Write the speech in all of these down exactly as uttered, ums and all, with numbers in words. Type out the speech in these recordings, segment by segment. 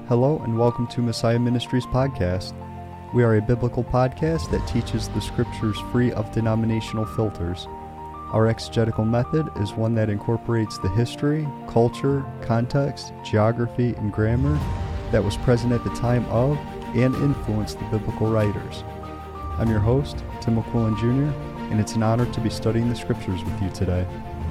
Hello and welcome to Messiah Ministries podcast. We are a biblical podcast that teaches the scriptures free of denominational filters. Our exegetical method is one that incorporates the history, culture, context, geography, and grammar that was present at the time of and influenced the biblical writers. I'm your host, Tim McQuillan Junior, and it's an honor to be studying the scriptures with you today.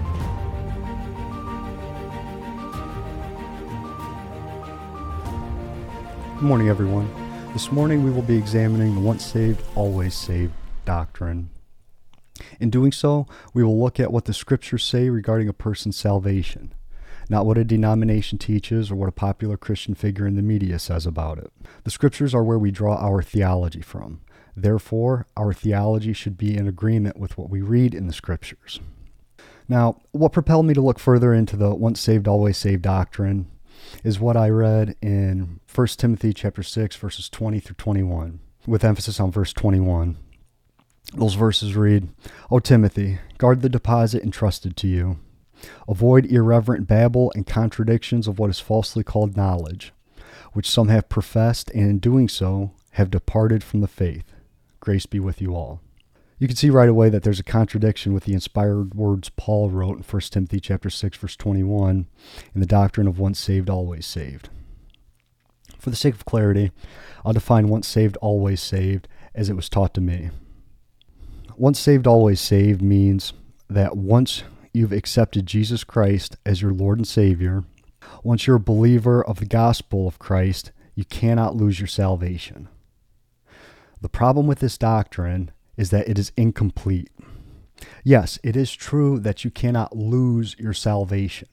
Good morning, everyone. This morning we will be examining the once saved, always saved doctrine. In doing so, we will look at what the scriptures say regarding a person's salvation, not what a denomination teaches or what a popular Christian figure in the media says about it. The scriptures are where we draw our theology from. Therefore, our theology should be in agreement with what we read in the scriptures. Now, what propelled me to look further into the once saved, always saved doctrine is what I read in First Timothy chapter six, verses twenty through twenty-one, with emphasis on verse twenty-one. Those verses read, "O Timothy, guard the deposit entrusted to you. Avoid irreverent babble and contradictions of what is falsely called knowledge, which some have professed, and in doing so have departed from the faith. Grace be with you all." You can see right away that there's a contradiction with the inspired words Paul wrote in First Timothy chapter six, verse twenty-one, in the doctrine of once saved, always saved. For the sake of clarity, I'll define once saved, always saved as it was taught to me. Once saved, always saved means that once you've accepted Jesus Christ as your Lord and Savior, once you're a believer of the gospel of Christ, you cannot lose your salvation. The problem with this doctrine is that it is incomplete. Yes, it is true that you cannot lose your salvation.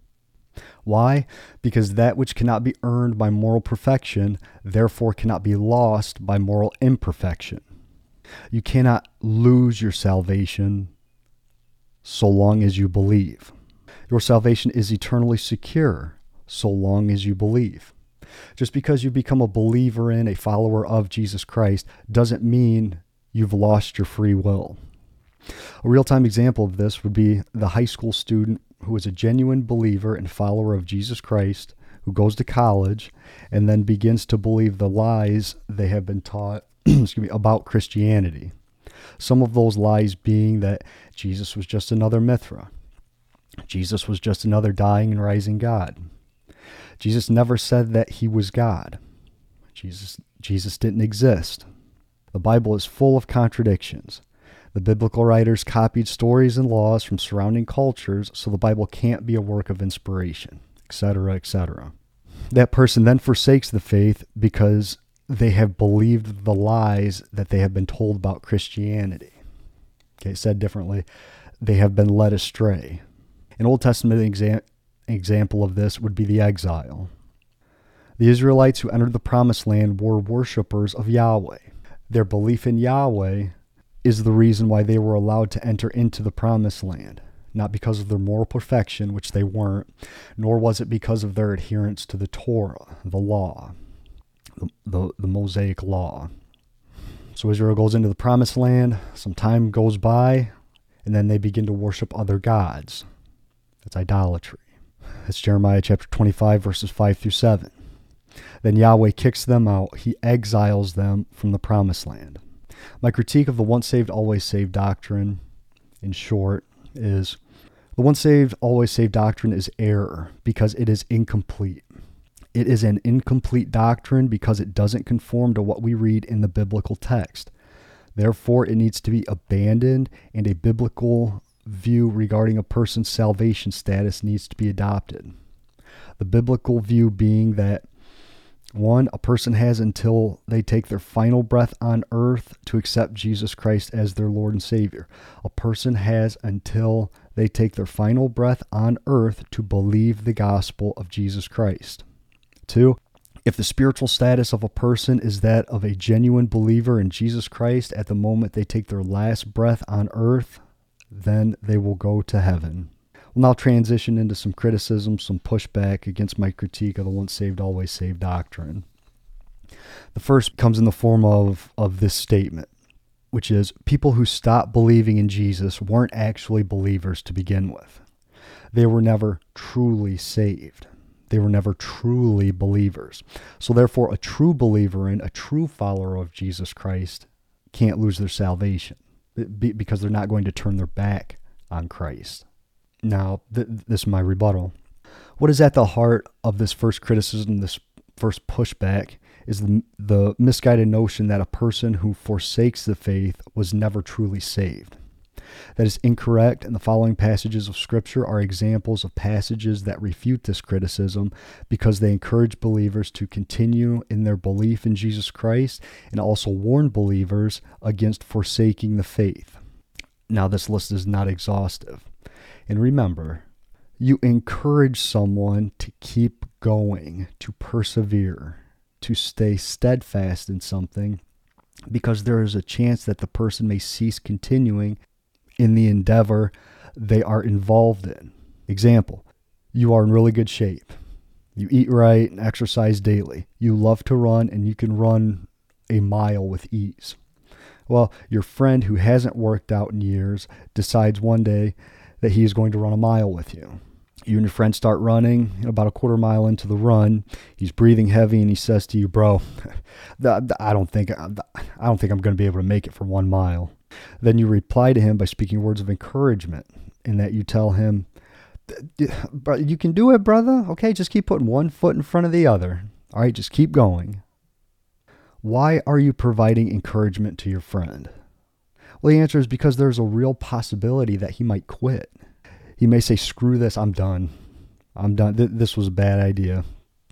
Why? Because that which cannot be earned by moral perfection, therefore cannot be lost by moral imperfection. You cannot lose your salvation so long as you believe. Your salvation is eternally secure so long as you believe. Just because you become a believer in, a follower of Jesus Christ, doesn't mean you've lost your free will. A real-time example of this would be the high school student who is a genuine believer and follower of Jesus Christ, who goes to college and then begins to believe the lies they have been taught excuse me, about Christianity. Some of those lies being that Jesus was just another Mithra. Jesus was just another dying and rising God. Jesus never said that he was God. Jesus, Jesus didn't exist. The Bible is full of contradictions. The biblical writers copied stories and laws from surrounding cultures, so the Bible can't be a work of inspiration, et cetera, et cetera. That person then forsakes the faith because they have believed the lies that they have been told about Christianity. Okay, said differently, they have been led astray. An Old Testament exa- example of this would be the exile. The Israelites who entered the Promised Land were worshipers of Yahweh. Their belief in Yahweh is the reason why they were allowed to enter into the Promised Land, not because of their moral perfection, which they weren't, nor was it because of their adherence to the Torah, the law, the, the, the Mosaic law. So Israel goes into the Promised Land, some time goes by, and then they begin to worship other gods. That's idolatry. That's Jeremiah chapter twenty-five, verses five through seven. Then Yahweh kicks them out. He exiles them from the Promised Land. My critique of the once saved, always saved doctrine, in short, is the once saved, always saved doctrine is error because it is incomplete. It is an incomplete doctrine because it doesn't conform to what we read in the biblical text. Therefore, it needs to be abandoned, and a biblical view regarding a person's salvation status needs to be adopted. The biblical view being that one, a person has until they take their final breath on earth to accept Jesus Christ as their Lord and Savior. A person has until they take their final breath on earth to believe the gospel of Jesus Christ. Two, if the spiritual status of a person is that of a genuine believer in Jesus Christ at the moment they take their last breath on earth, then they will go to heaven. We'll now transition into some criticism, some pushback against my critique of the once saved, always saved doctrine. The first comes in the form of, of this statement, which is people who stop believing in Jesus weren't actually believers to begin with. They were never truly saved. They were never truly believers. So therefore, a true believer and a true follower of Jesus Christ can't lose their salvation because they're not going to turn their back on Christ. Now, th- this is my rebuttal. What is at the heart of this first criticism, this first pushback, is the, the misguided notion that a person who forsakes the faith was never truly saved. That is incorrect, and the following passages of Scripture are examples of passages that refute this criticism because they encourage believers to continue in their belief in Jesus Christ and also warn believers against forsaking the faith. Now, this list is not exhaustive. And remember, you encourage someone to keep going, to persevere, to stay steadfast in something because there is a chance that the person may cease continuing in the endeavor they are involved in. Example, you are in really good shape. You eat right and exercise daily. You love to run and you can run a mile with ease. Well, your friend who hasn't worked out in years decides one day that he is going to run a mile with you. You and your friend start running. About a quarter mile into the run, he's breathing heavy and he says to you, "Bro, I don't think I don't think I'm going to be able to make it for one mile." Then you reply to him by speaking words of encouragement, in that you tell him, "You can do it, brother. Okay, just keep putting one foot in front of the other. All right, just keep going." Why are you providing encouragement to your friend? Well, the answer is because there's a real possibility that he might quit. He may say, "Screw this, I'm done. I'm done. Th- this was a bad idea.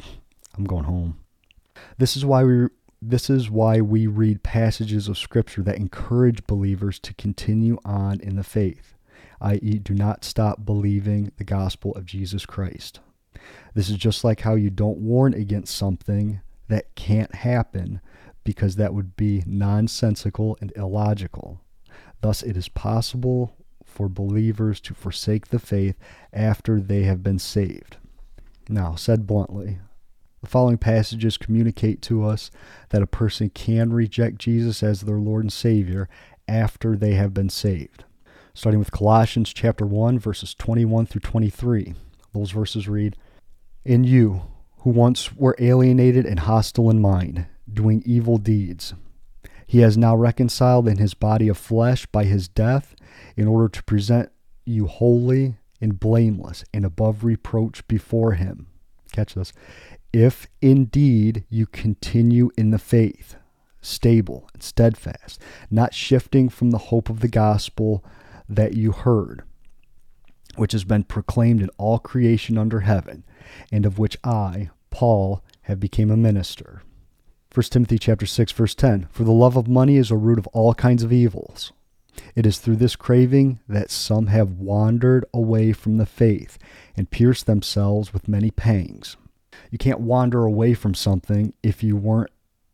I'm going home." This is why we This is why we read passages of Scripture that encourage believers to continue on in the faith, that is, do not stop believing the gospel of Jesus Christ. This is just like how you don't warn against something that can't happen because that would be nonsensical and illogical. Thus, it is possible for believers to forsake the faith after they have been saved. Now, said bluntly, the following passages communicate to us that a person can reject Jesus as their Lord and Savior after they have been saved. Starting with Colossians chapter one, verses twenty-one through twenty-three. Those verses read, "And you, who once were alienated and hostile in mind, doing evil deeds, he has now reconciled in his body of flesh by his death, in order to present you holy and blameless and above reproach before him." Catch this. "If indeed you continue in the faith, stable and steadfast, not shifting from the hope of the gospel that you heard, which has been proclaimed in all creation under heaven, and of which I, Paul, have become a minister." First Timothy chapter six, verse ten, "For the love of money is a root of all kinds of evils. It is through this craving that some have wandered away from the faith and pierced themselves with many pangs." You can't wander away from something if you weren't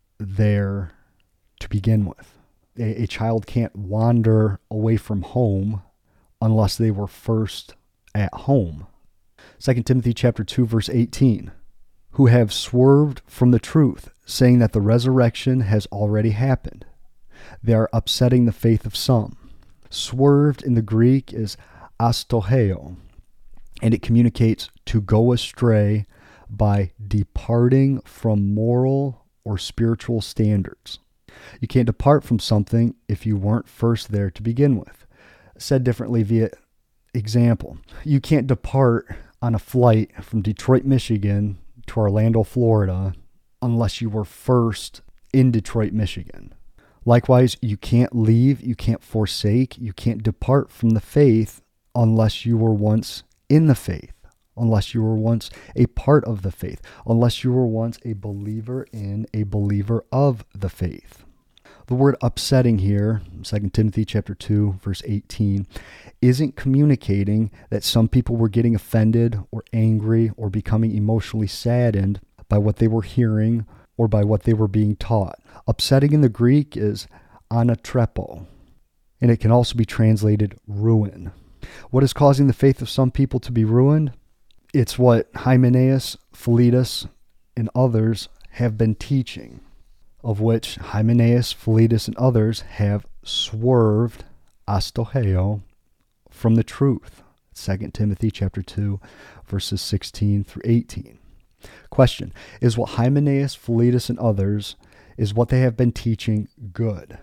there to begin with. A, a child can't wander away from home unless they were first at home. Second Timothy chapter two, verse eighteen, "Who have swerved from the truth, saying that the resurrection has already happened. They are upsetting the faith of some." Swerved in the Greek is astoheo, and it communicates to go astray by departing from moral or spiritual standards. You can't depart from something if you weren't first there to begin with. Said differently via example, you can't depart on a flight from Detroit, Michigan to Orlando, Florida, unless you were first in Detroit, Michigan. Likewise, you can't leave, you can't forsake, you can't depart from the faith unless you were once in the faith. Unless you were once a part of the faith, unless you were once a believer in, a believer of the faith. The word upsetting here, Second Timothy chapter two, verse eighteen, isn't communicating that some people were getting offended or angry or becoming emotionally saddened by what they were hearing or by what they were being taught. Upsetting in the Greek is anatrepo, and it can also be translated ruin. What is causing the faith of some people to be ruined? It's what Hymenaeus, Philetus, and others have been teaching, of which Hymenaeus, Philetus, and others have swerved, astoheo, from the truth. Second Timothy chapter two, verses sixteen through eighteen. Question: is what Hymenaeus, Philetus, and others, is what they have been teaching good?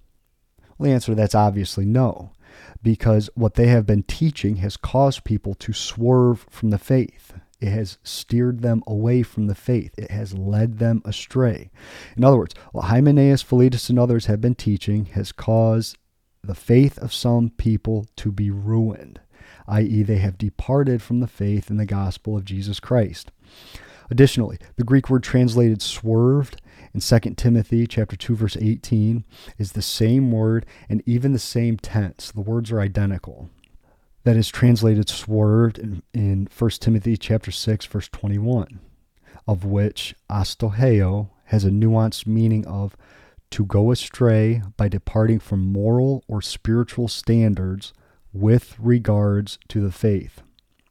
Well, the answer to that's obviously no, because what they have been teaching has caused people to swerve from the faith. It has steered them away from the faith. It has led them astray. In other words, what Hymenaeus, Philetus, and others have been teaching has caused the faith of some people to be ruined, that is they have departed from the faith in the gospel of Jesus Christ. Additionally, the Greek word translated swerved in Second Timothy chapter two, verse eighteen is the same word and even the same tense. The words are identical. That is translated swerved in, in First Timothy chapter six, verse twenty-one, of which astoheo has a nuanced meaning of to go astray by departing from moral or spiritual standards with regards to the faith.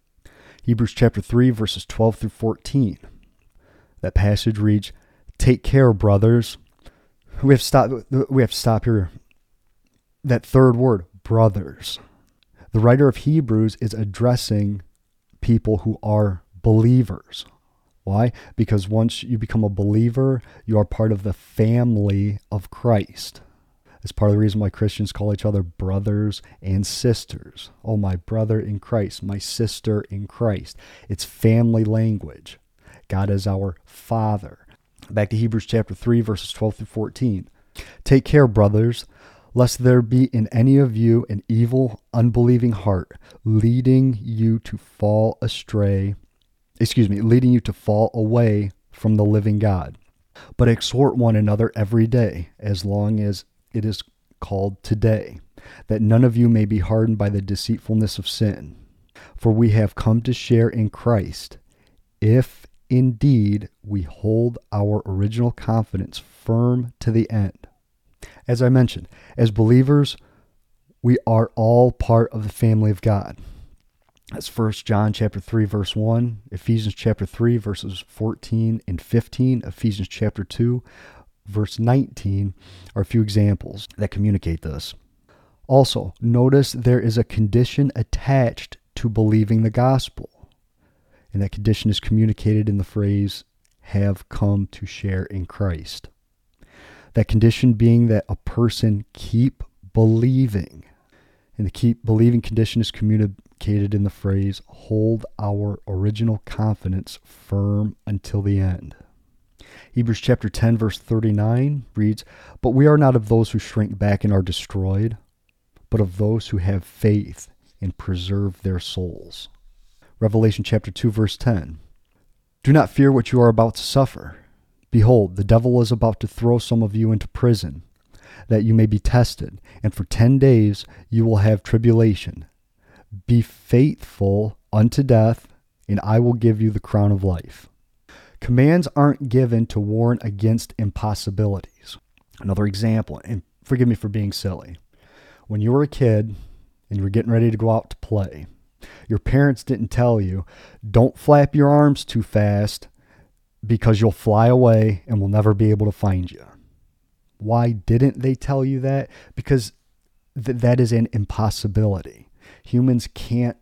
Hebrews chapter three, verses twelve through fourteen. That passage reads, "Take care, brothers." We have to stop, we have to stop here. That third word, brothers. The writer of Hebrews is addressing people who are believers. Why? Because once you become a believer, you are part of the family of Christ. That's part of the reason why Christians call each other brothers and sisters. Oh, my brother in Christ, my sister in Christ. It's family language. God is our Father. Back to Hebrews chapter three, verses twelve through fourteen. "Take care, brothers, lest there be in any of you an evil, unbelieving heart, leading you to fall astray, excuse me, leading you to fall away from the living God. But exhort one another every day, as long as it is called today, that none of you may be hardened by the deceitfulness of sin. For we have come to share in Christ, if indeed we hold our original confidence firm to the end." As I mentioned, as believers, we are all part of the family of God. That's First John chapter three, verse one, Ephesians chapter three, verses fourteen and fifteen, Ephesians chapter two, verse nineteen are a few examples that communicate this. Also, notice there is a condition attached to believing the gospel. And that condition is communicated in the phrase, "have come to share in Christ." That condition being that a person keep believing. And the keep believing condition is communicated in the phrase, "hold our original confidence firm until the end." Hebrews chapter ten, verse thirty-nine reads, "But we are not of those who shrink back and are destroyed, but of those who have faith and preserve their souls." Revelation chapter two, verse ten. "Do not fear what you are about to suffer. Behold, the devil is about to throw some of you into prison, that you may be tested, and for ten days you will have tribulation. Be faithful unto death, and I will give you the crown of life." Commands aren't given to warn against impossibilities. Another example, and forgive me for being silly. When you were a kid and you were getting ready to go out to play, your parents didn't tell you, "Don't flap your arms too fast because you'll fly away and we'll never be able to find you." Why didn't they tell you that? Because th- that is an impossibility. Humans can't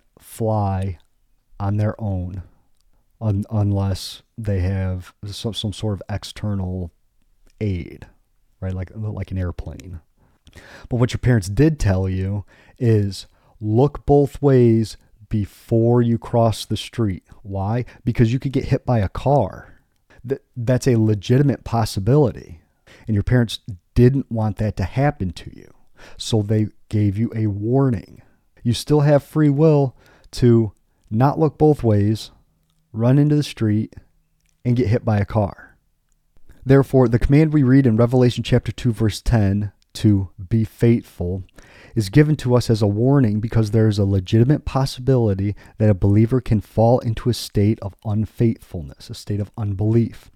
fly on their own un- unless they have some, some sort of external aid, right? Like, like an airplane. But what your parents did tell you is look both ways before you cross the street. Why? Because you could get hit by a car. That that's a legitimate possibility. And your parents didn't want that to happen to you. So they gave you a warning. You still have free will to not look both ways, run into the street, and get hit by a car. Therefore, the command we read in Revelation chapter two, verse ten, to be faithful, is given to us as a warning because there is a legitimate possibility that a believer can fall into a state of unfaithfulness, a state of unbelief.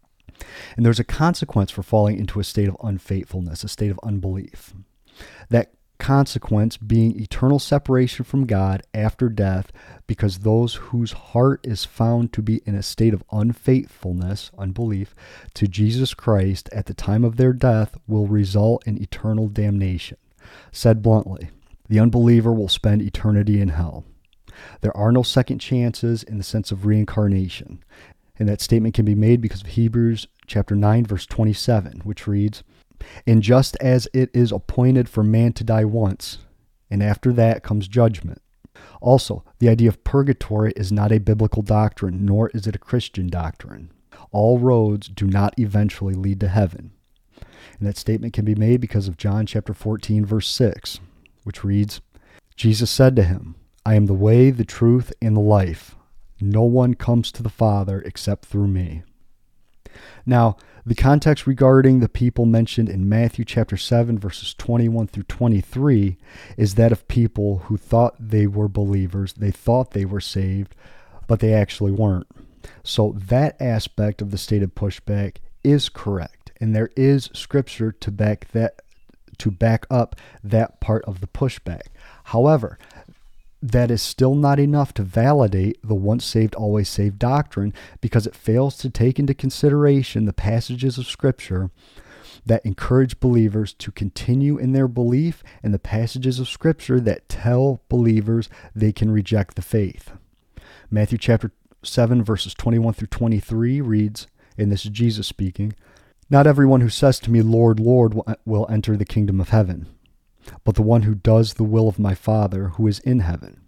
And there's a consequence for falling into a state of unfaithfulness, a state of unbelief. That consequence being eternal separation from God after death, because those whose heart is found to be in a state of unfaithfulness, unbelief, to Jesus Christ at the time of their death will result in eternal damnation. Said bluntly, the unbeliever will spend eternity in hell. There are no second chances in the sense of reincarnation. And that statement can be made because of Hebrews chapter nine, verse twenty-seven, which reads, "And just as it is appointed for man to die once, and after that comes judgment." Also, the idea of purgatory is not a biblical doctrine, nor is it a Christian doctrine. All roads do not eventually lead to heaven. And that statement can be made because of John chapter fourteen, verse six, which reads, "Jesus said to him, I am the way, the truth, and the life. No one comes to the Father except through me." Now, the context regarding the people mentioned in Matthew chapter seven, verses twenty-one through twenty-three, is that of people who thought they were believers, they thought they were saved, but they actually weren't. So that aspect of the stated pushback is correct, and there is scripture to back that to back up that part of the pushback. However, that is still not enough to validate the once saved, always saved doctrine, because it fails to take into consideration the passages of Scripture that encourage believers to continue in their belief and the passages of Scripture that tell believers they can reject the faith. Matthew chapter seven, verses twenty-one through twenty-three reads, and this is Jesus speaking, "Not everyone who says to me, Lord, Lord, will enter the kingdom of heaven, but the one who does the will of my Father who is in heaven.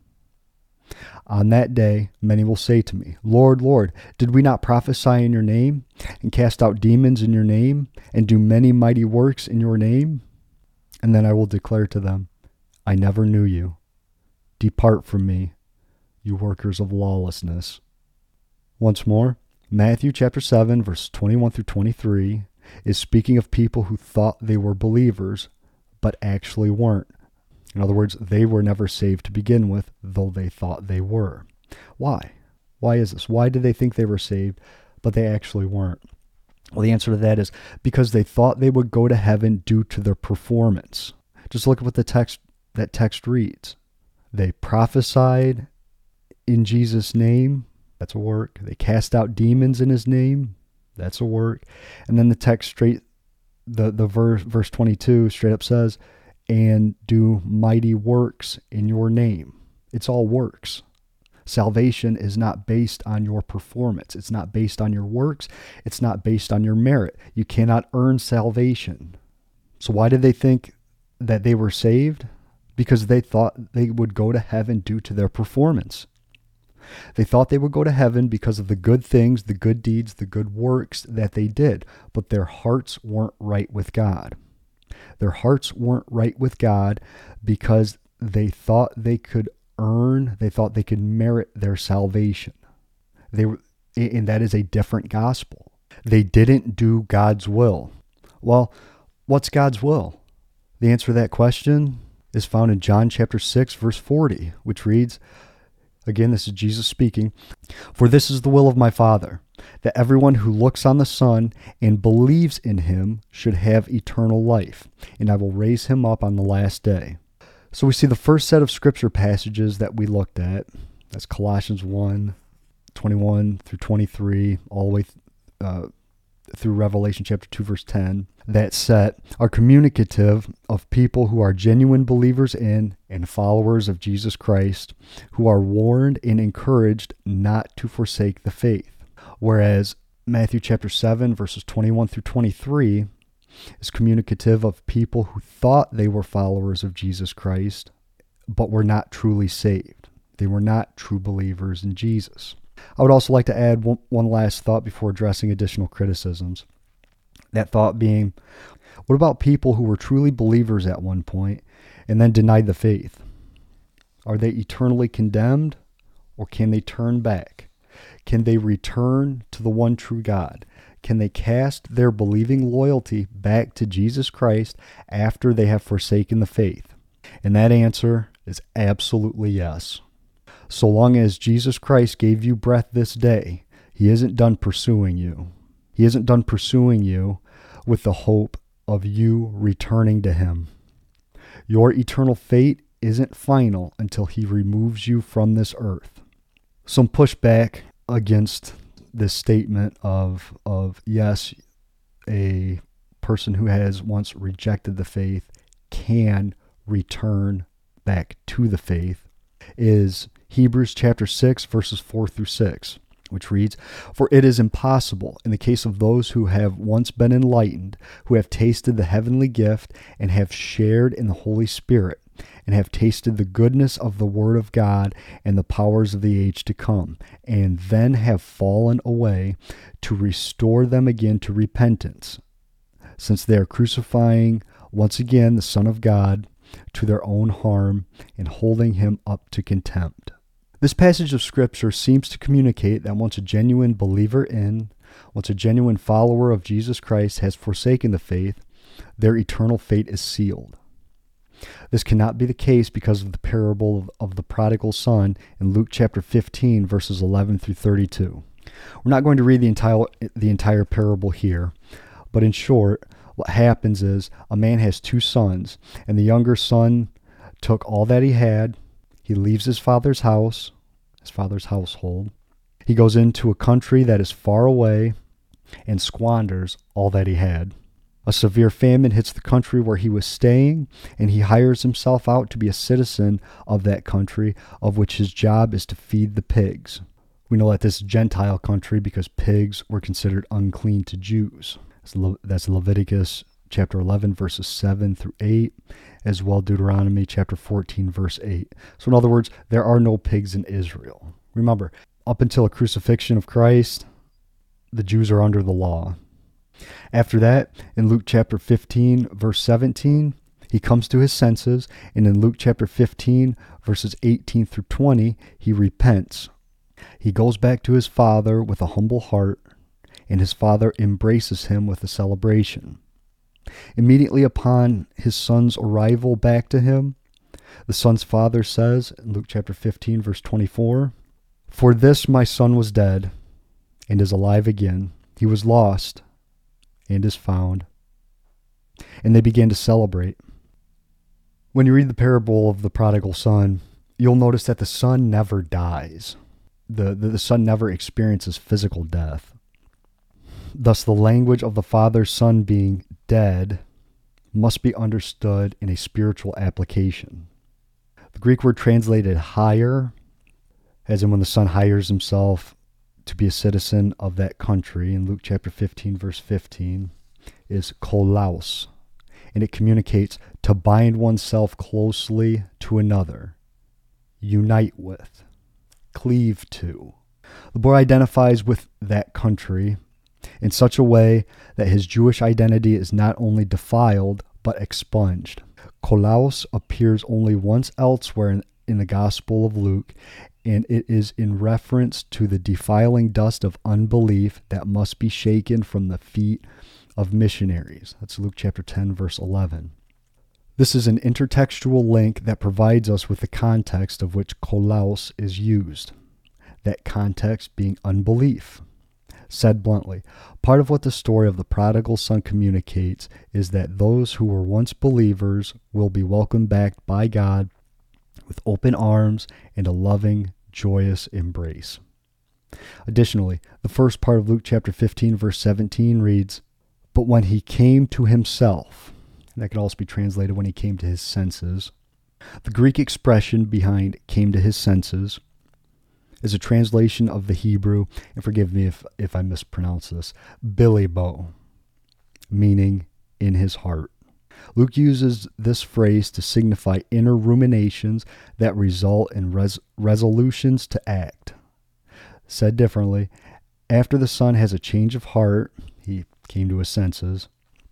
On that day, many will say to me, Lord, Lord, did we not prophesy in your name, and cast out demons in your name, and do many mighty works in your name? And then I will declare to them, I never knew you. Depart from me, you workers of lawlessness." Once more, Matthew chapter seven, verse twenty-one through twenty-three is speaking of people who thought they were believers, but actually weren't. In other words, they were never saved to begin with, though they thought they were. Why? Why is this? Why did they think they were saved, but they actually weren't? Well, the answer to that is because they thought they would go to heaven due to their performance. Just look at what the text that text reads. They prophesied in Jesus' name. That's a work. They cast out demons in his name. That's a work. And then the text straight, the, the verse, verse twenty-two straight up says, and do mighty works in your name. It's all works. Salvation is not based on your performance. It's not based on your works. It's not based on your merit. You cannot earn salvation. So why did they think that they were saved? Because they thought they would go to heaven due to their performance. They thought they would go to heaven because of the good things, the good deeds, the good works that they did, but their hearts weren't right with God. Their hearts weren't right with God because they thought they could earn, they thought they could merit their salvation. They were, and that is a different gospel. They didn't do God's will. Well, what's God's will? The answer to that question is found in John chapter six, verse forty, which reads, again, this is Jesus speaking, "For this is the will of my Father, that everyone who looks on the Son and believes in him should have eternal life, and I will raise him up on the last day." So we see the first set of scripture passages that we looked at. That's Colossians one, twenty-one through twenty-three, all the way uh, through Revelation chapter two, verse ten. That set are communicative of people who are genuine believers in and followers of Jesus Christ, who are warned and encouraged not to forsake the faith. Whereas Matthew chapter seven, verses twenty-one through twenty-three is communicative of people who thought they were followers of Jesus Christ, but were not truly saved. They were not true believers in Jesus. I would also like to add one, one last thought before addressing additional criticisms. That thought being, what about people who were truly believers at one point and then denied the faith? Are they eternally condemned, or can they turn back? Can they return to the one true God? Can they cast their believing loyalty back to Jesus Christ after they have forsaken the faith? And that answer is absolutely yes. So long as Jesus Christ gave you breath this day, he isn't done pursuing you. He isn't done pursuing you with the hope of you returning to him. Your eternal fate isn't final until he removes you from this earth. Some pushback against this statement of, of yes, a person who has once rejected the faith can return back to the faith is Hebrews chapter six, verses four through six, which reads, "For it is impossible, in the case of those who have once been enlightened, who have tasted the heavenly gift, and have shared in the Holy Spirit, and have tasted the goodness of the Word of God and the powers of the age to come, and then have fallen away, to restore them again to repentance, since they are crucifying once again the Son of God to their own harm, and holding him up to contempt." This passage of Scripture seems to communicate that once a genuine believer in, once a genuine follower of Jesus Christ has forsaken the faith, their eternal fate is sealed. This cannot be the case because of the parable of, of the prodigal son in Luke chapter fifteen, verses eleven through thirty-two. We're not going to read the entire, the entire parable here, but in short, what happens is a man has two sons, and the younger son took all that he had. He leaves his father's house, his father's household. He goes into a country that is far away and squanders all that he had. A severe famine hits the country where he was staying, and he hires himself out to be a citizen of that country, of which his job is to feed the pigs. We know that this is a Gentile country because pigs were considered unclean to Jews. That's Leviticus chapter eleven, verses seven through eight, as well Deuteronomy chapter fourteen, verse eight. So in other words, there are no pigs in Israel. Remember, up until the crucifixion of Christ, the Jews are under the law. After that, in Luke chapter fifteen, verse seventeen, he comes to his senses, and in Luke chapter fifteen, verses eighteen through twenty, he repents. He goes back to his father with a humble heart, and his father embraces him with a celebration. Immediately upon his son's arrival back to him, the son's father says in Luke chapter fifteen, verse twenty-four, "For this my son was dead, and is alive again. He was lost, and is found." And they began to celebrate. When you read the parable of the prodigal son, you'll notice that the son never dies. The, the, the son never experiences physical death. Thus, the language of the father's son being dead must be understood in a spiritual application. The Greek word translated hire, as in when the son hires himself to be a citizen of that country, in Luke chapter fifteen, verse fifteen, is kolaos, and it communicates to bind oneself closely to another, unite with, cleave to. The boy identifies with that country in such a way that his Jewish identity is not only defiled, but expunged. Kolaos appears only once elsewhere in, in the Gospel of Luke, and it is in reference to the defiling dust of unbelief that must be shaken from the feet of missionaries. That's Luke chapter ten, verse eleven. This is an intertextual link that provides us with the context of which kolaos is used. That context being unbelief. Said bluntly, part of what the story of the prodigal son communicates is that those who were once believers will be welcomed back by God with open arms and a loving, joyous embrace. Additionally, the first part of Luke chapter fifteen, verse seventeen reads, "But when he came to himself," and that could also be translated when he came to his senses. The Greek expression behind "came to his senses" is a translation of the Hebrew, and forgive me if, if I mispronounce this, bilibo, meaning in his heart. Luke uses this phrase to signify inner ruminations that result in res- resolutions to act. Said differently, after the son has a change of heart, he came to his senses,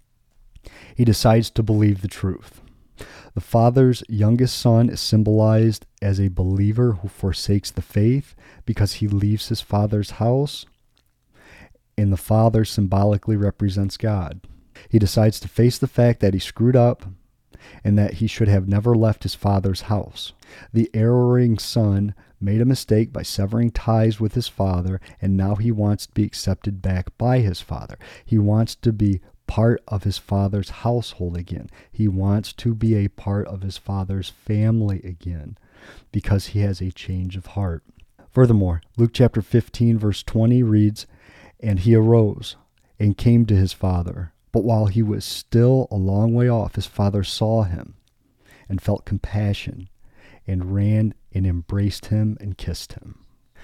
he decides to believe the truth. The father's youngest son is symbolized as a believer who forsakes the faith because he leaves his father's house, and the father symbolically represents God. He decides to face the fact that he screwed up and that he should have never left his father's house. The erring son made a mistake by severing ties with his father, and now he wants to be accepted back by his father. He wants to be part of his father's household again. He wants to be a part of his father's family again because he has a change of heart. Furthermore, Luke chapter fifteen, verse twenty reads, "And he arose and came to his father. But while he was still a long way off, his father saw him and felt compassion and ran and embraced him and kissed him."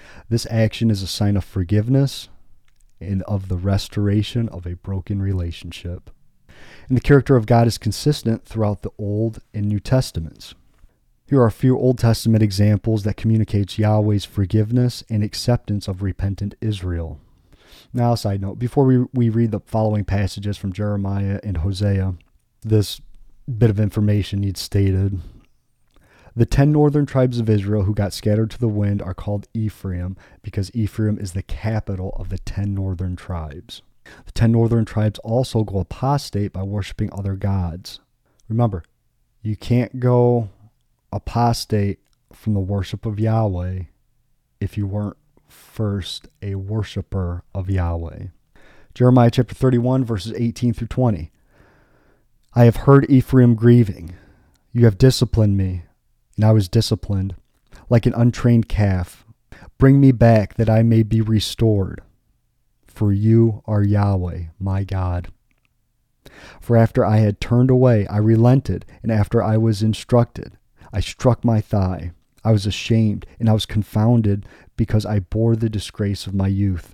This action is a sign of forgiveness and of the restoration of a broken relationship. And the character of God is consistent throughout the Old and New Testaments. Here are a few Old Testament examples that communicates Yahweh's forgiveness and acceptance of repentant Israel. Now, a side note, before we, we read the following passages from Jeremiah and Hosea, this bit of information needs stated. The ten northern tribes of Israel who got scattered to the wind are called Ephraim because Ephraim is the capital of the ten northern tribes. The ten northern tribes also go apostate by worshiping other gods. Remember, you can't go apostate from the worship of Yahweh if you weren't first a worshiper of Yahweh. Jeremiah chapter thirty-one, verses eighteen through twenty. I have heard Ephraim grieving. You have disciplined me, and I was disciplined, like an untrained calf. Bring me back that I may be restored. For you are Yahweh, my God. For after I had turned away, I relented, and after I was instructed, I struck my thigh. I was ashamed, and I was confounded, because I bore the disgrace of my youth.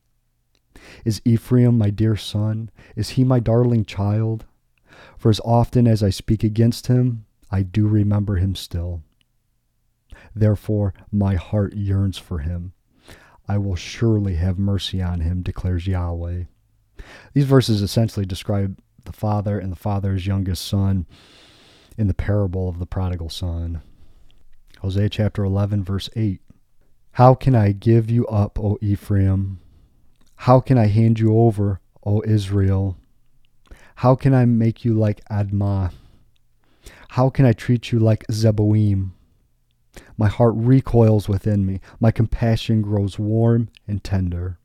Is Ephraim my dear son? Is he my darling child? For as often as I speak against him, I do remember him still. Therefore my heart yearns for him. I will surely have mercy on him, declares Yahweh. These verses essentially describe the father and the father's youngest son in the parable of the prodigal son. Hosea chapter eleven, verse eight. How can I give you up, O Ephraim? How can I hand you over, O Israel? How can I make you like Admah? How can I treat you like Zeboim? My heart recoils within me. My compassion grows warm and tender.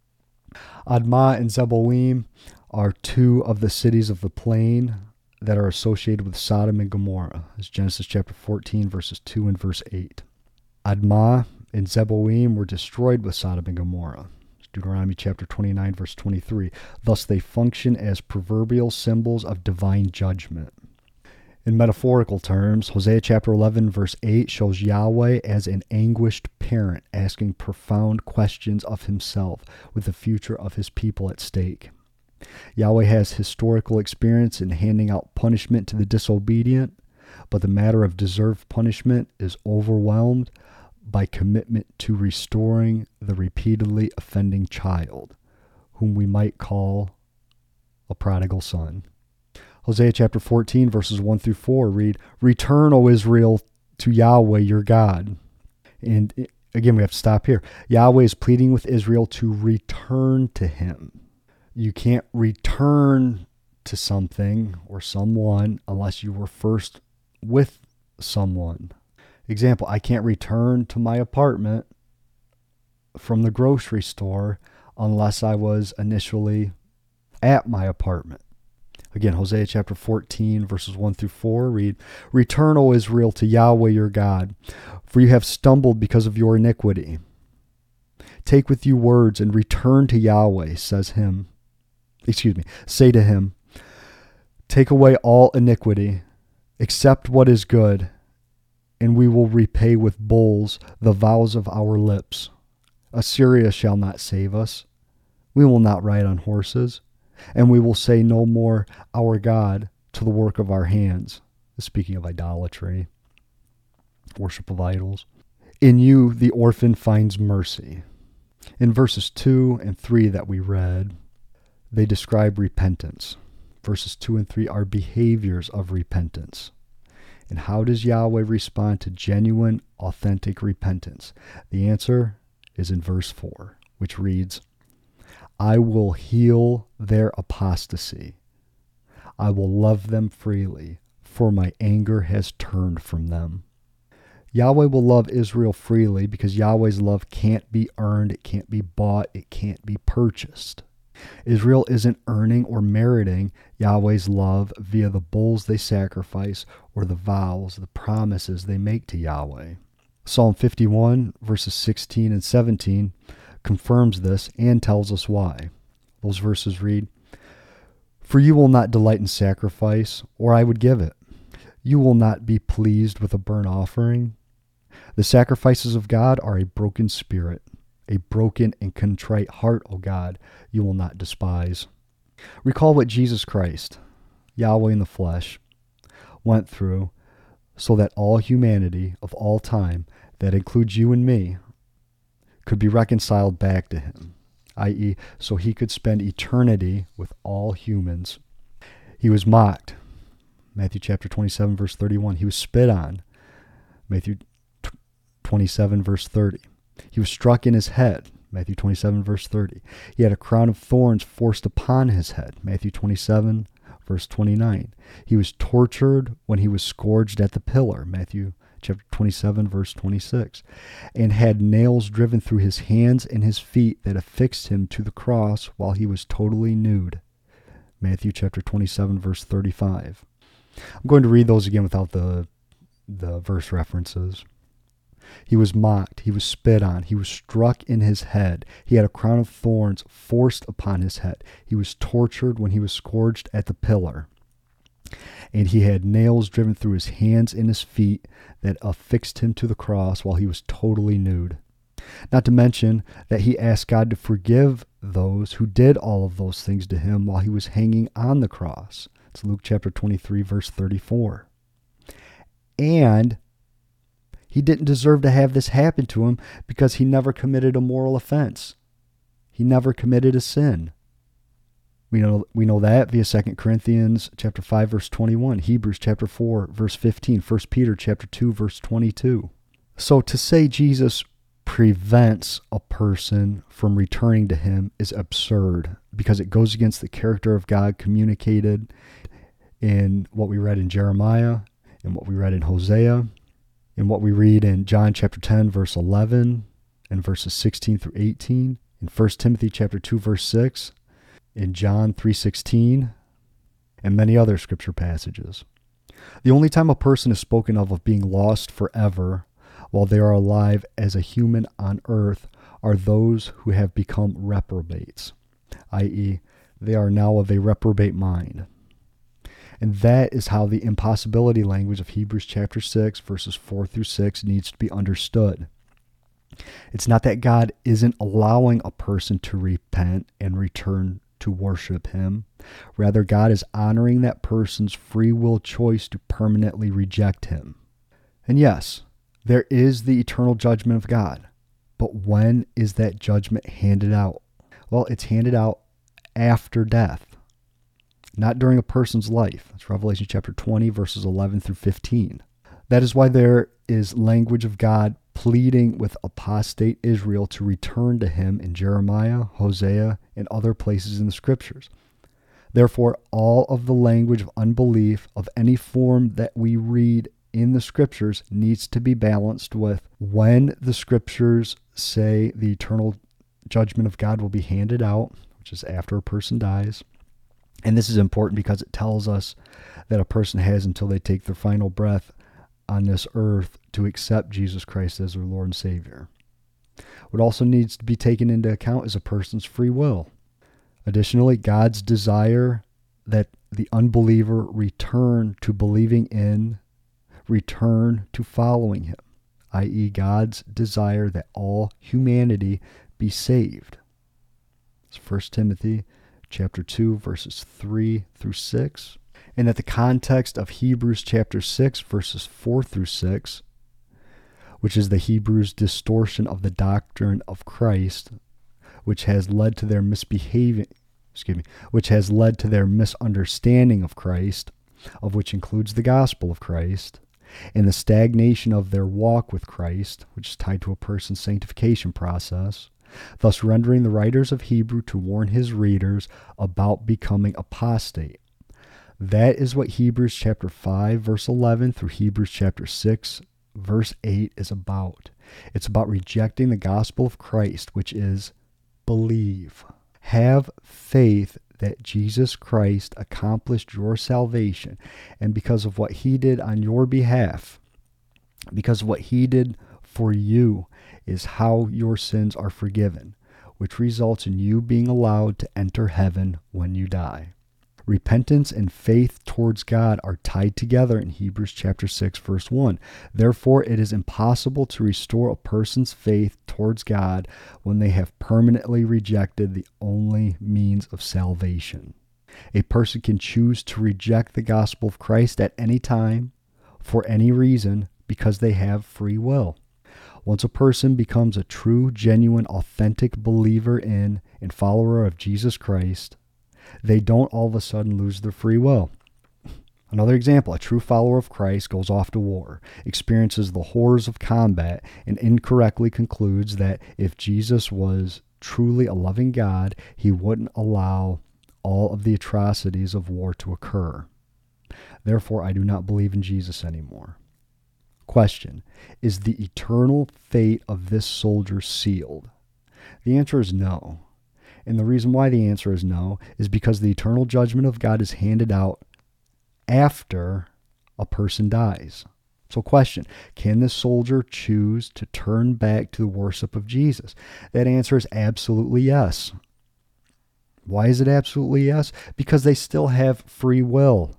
Admah and Zeboim are two of the cities of the plain that are associated with Sodom and Gomorrah. It's Genesis chapter fourteen, verses two and verse eight. Admah and Zeboim were destroyed with Sodom and Gomorrah. Deuteronomy chapter twenty-nine, verse twenty-three. Thus they function as proverbial symbols of divine judgment. In metaphorical terms, Hosea chapter eleven, verse eight shows Yahweh as an anguished parent asking profound questions of himself with the future of his people at stake. Yahweh has historical experience in handing out punishment to the disobedient, but the matter of deserved punishment is overwhelmed by commitment to restoring the repeatedly offending child, whom we might call a prodigal son. Hosea chapter fourteen, verses one through four read, Return, O Israel, to Yahweh your God. And again, we have to stop here. Yahweh is pleading with Israel to return to him. You can't return to something or someone unless you were first with someone. Example, I can't return to my apartment from the grocery store unless I was initially at my apartment. Again, Hosea chapter fourteen, verses one through four read, Return, O Israel, to Yahweh your God, for you have stumbled because of your iniquity. Take with you words and return to Yahweh, says him. Excuse me, say to him, Take away all iniquity, accept what is good, and we will repay with bulls the vows of our lips. Assyria shall not save us. We will not ride on horses, and we will say no more, Our God, to the work of our hands. Speaking of idolatry, worship of idols. In you the orphan finds mercy. In verses two and three that we read, they describe repentance. Verses two and three are behaviors of repentance. And how does Yahweh respond to genuine, authentic repentance? The answer is in verse four, which reads, I will heal their apostasy. I will love them freely, for my anger has turned from them. Yahweh will love Israel freely because Yahweh's love can't be earned, it can't be bought, it can't be purchased. Israel isn't earning or meriting Yahweh's love via the bulls they sacrifice or the vows, the promises they make to Yahweh. Psalm fifty-one, verses sixteen and seventeen confirms this and tells us why. Those verses read, For you will not delight in sacrifice, or I would give it. You will not be pleased with a burnt offering. The sacrifices of God are a broken spirit. A broken and contrite heart, O God, you will not despise. Recall what Jesus Christ, Yahweh in the flesh, went through so that all humanity of all time, that includes you and me, could be reconciled back to him, that is, so he could spend eternity with all humans. He was mocked, Matthew chapter twenty-seven, verse thirty-one. He was spit on, Matthew twenty-seven, verse thirty. He was struck in his head, Matthew twenty-seven, verse thirty. He had a crown of thorns forced upon his head, Matthew twenty-seven, verse twenty-nine. He was tortured when he was scourged at the pillar, Matthew chapter twenty-seven, verse twenty-six, and had nails driven through his hands and his feet that affixed him to the cross while he was totally nude, Matthew chapter twenty-seven, verse thirty-five. I'm going to read those again without the, the verse references. He was mocked. He was spit on. He was struck in his head. He had a crown of thorns forced upon his head. He was tortured when he was scourged at the pillar. And he had nails driven through his hands and his feet that affixed him to the cross while he was totally nude. Not to mention that he asked God to forgive those who did all of those things to him while he was hanging on the cross. It's Luke chapter twenty-three, verse thirty-four. And he didn't deserve to have this happen to him because he never committed a moral offense. He never committed a sin. We know we know that via Second Corinthians chapter five, verse twenty-one, Hebrews chapter four, verse fifteen, First Peter chapter two, verse twenty-two. So to say Jesus prevents a person from returning to him is absurd because it goes against the character of God communicated in what we read in Jeremiah, in what we read in Hosea, in what we read in John chapter ten, verse eleven, and verses sixteen through eighteen, in First Timothy chapter two, verse six, in John three sixteen, and many other scripture passages. The only time a person is spoken of of being lost forever while they are alive as a human on earth are those who have become reprobates, that is, they are now of a reprobate mind. And that is how the impossibility language of Hebrews chapter six, verses four through six needs to be understood. It's not that God isn't allowing a person to repent and return to worship him. Rather, God is honoring that person's free will choice to permanently reject him. And yes, there is the eternal judgment of God. But when is that judgment handed out? Well, it's handed out after death. Not during a person's life. That's Revelation chapter twenty, verses eleven through fifteen. That is why there is language of God pleading with apostate Israel to return to him in Jeremiah, Hosea, and other places in the scriptures. Therefore, all of the language of unbelief of any form that we read in the scriptures needs to be balanced with when the scriptures say the eternal judgment of God will be handed out, which is after a person dies. And this is important because it tells us that a person has until they take their final breath on this earth to accept Jesus Christ as their Lord and Savior. What also needs to be taken into account is a person's free will. Additionally, God's desire that the unbeliever return to believing in, return to following him, that is, God's desire that all humanity be saved. It's First Timothy chapter two, verses three through six, and that the context of Hebrews chapter six, verses four through six, which is the Hebrews' distortion of the doctrine of Christ, which has led to their misbehaving, excuse me, which has led to their misunderstanding of Christ, of which includes the gospel of Christ, and the stagnation of their walk with Christ, which is tied to a person's sanctification process, thus rendering the writers of Hebrew to warn his readers about becoming apostate. That is what Hebrews chapter five, verse eleven through Hebrews chapter six, verse eight is about. It's about rejecting the gospel of Christ, which is believe. Have faith that Jesus Christ accomplished your salvation, and because of what he did on your behalf, because of what he did for you, is how your sins are forgiven, which results in you being allowed to enter heaven when you die. Repentance and faith towards God are tied together in Hebrews chapter six, verse one. Therefore, it is impossible to restore a person's faith towards God when they have permanently rejected the only means of salvation. A person can choose to reject the gospel of Christ at any time, for any reason, because they have free will. Once a person becomes a true, genuine, authentic believer in and follower of Jesus Christ, they don't all of a sudden lose their free will. Another example, a true follower of Christ goes off to war, experiences the horrors of combat, and incorrectly concludes that if Jesus was truly a loving God, he wouldn't allow all of the atrocities of war to occur. Therefore, I do not believe in Jesus anymore. Question: is the eternal fate of this soldier sealed? The answer is no. And the reason why the answer is no is because the eternal judgment of God is handed out after a person dies. So question, can this soldier choose to turn back to the worship of Jesus? That answer is absolutely yes. Why is it absolutely yes? Because they still have free will.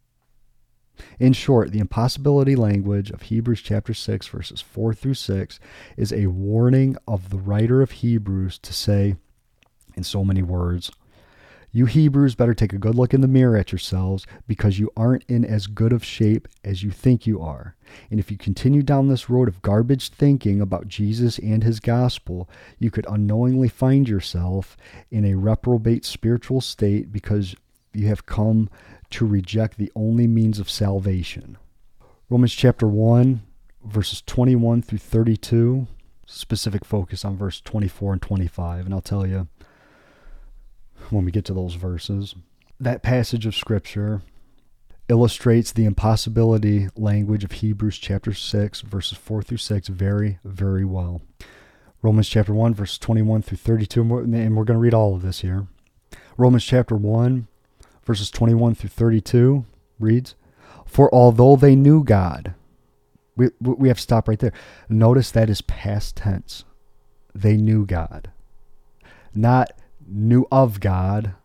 In short, the impossibility language of Hebrews chapter six, verses four through six, is a warning of the writer of Hebrews to say, in so many words, you Hebrews better take a good look in the mirror at yourselves, because you aren't in as good of shape as you think you are. And if you continue down this road of garbage thinking about Jesus and his gospel, you could unknowingly find yourself in a reprobate spiritual state because you have come to reject the only means of salvation. Romans chapter one, verses twenty-one through thirty-two, specific focus on verse twenty-four and twenty-five, and I'll tell you when we get to those verses. That passage of Scripture illustrates the impossibility language of Hebrews chapter six, verses four through six very, very well. Romans chapter one, verses twenty-one through thirty-two, and we're, and we're going to read all of this here. Romans chapter one, verses twenty-one through thirty-two reads, for although they knew God, we, we have to stop right there. Notice that is past tense. They knew God. Not knew of God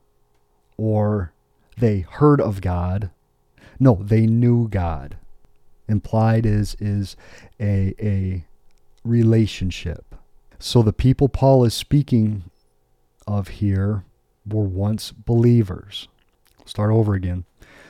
or they heard of God. No, they knew God. Implied is, is a, a relationship. So the people Paul is speaking of here were once believers. Start over again.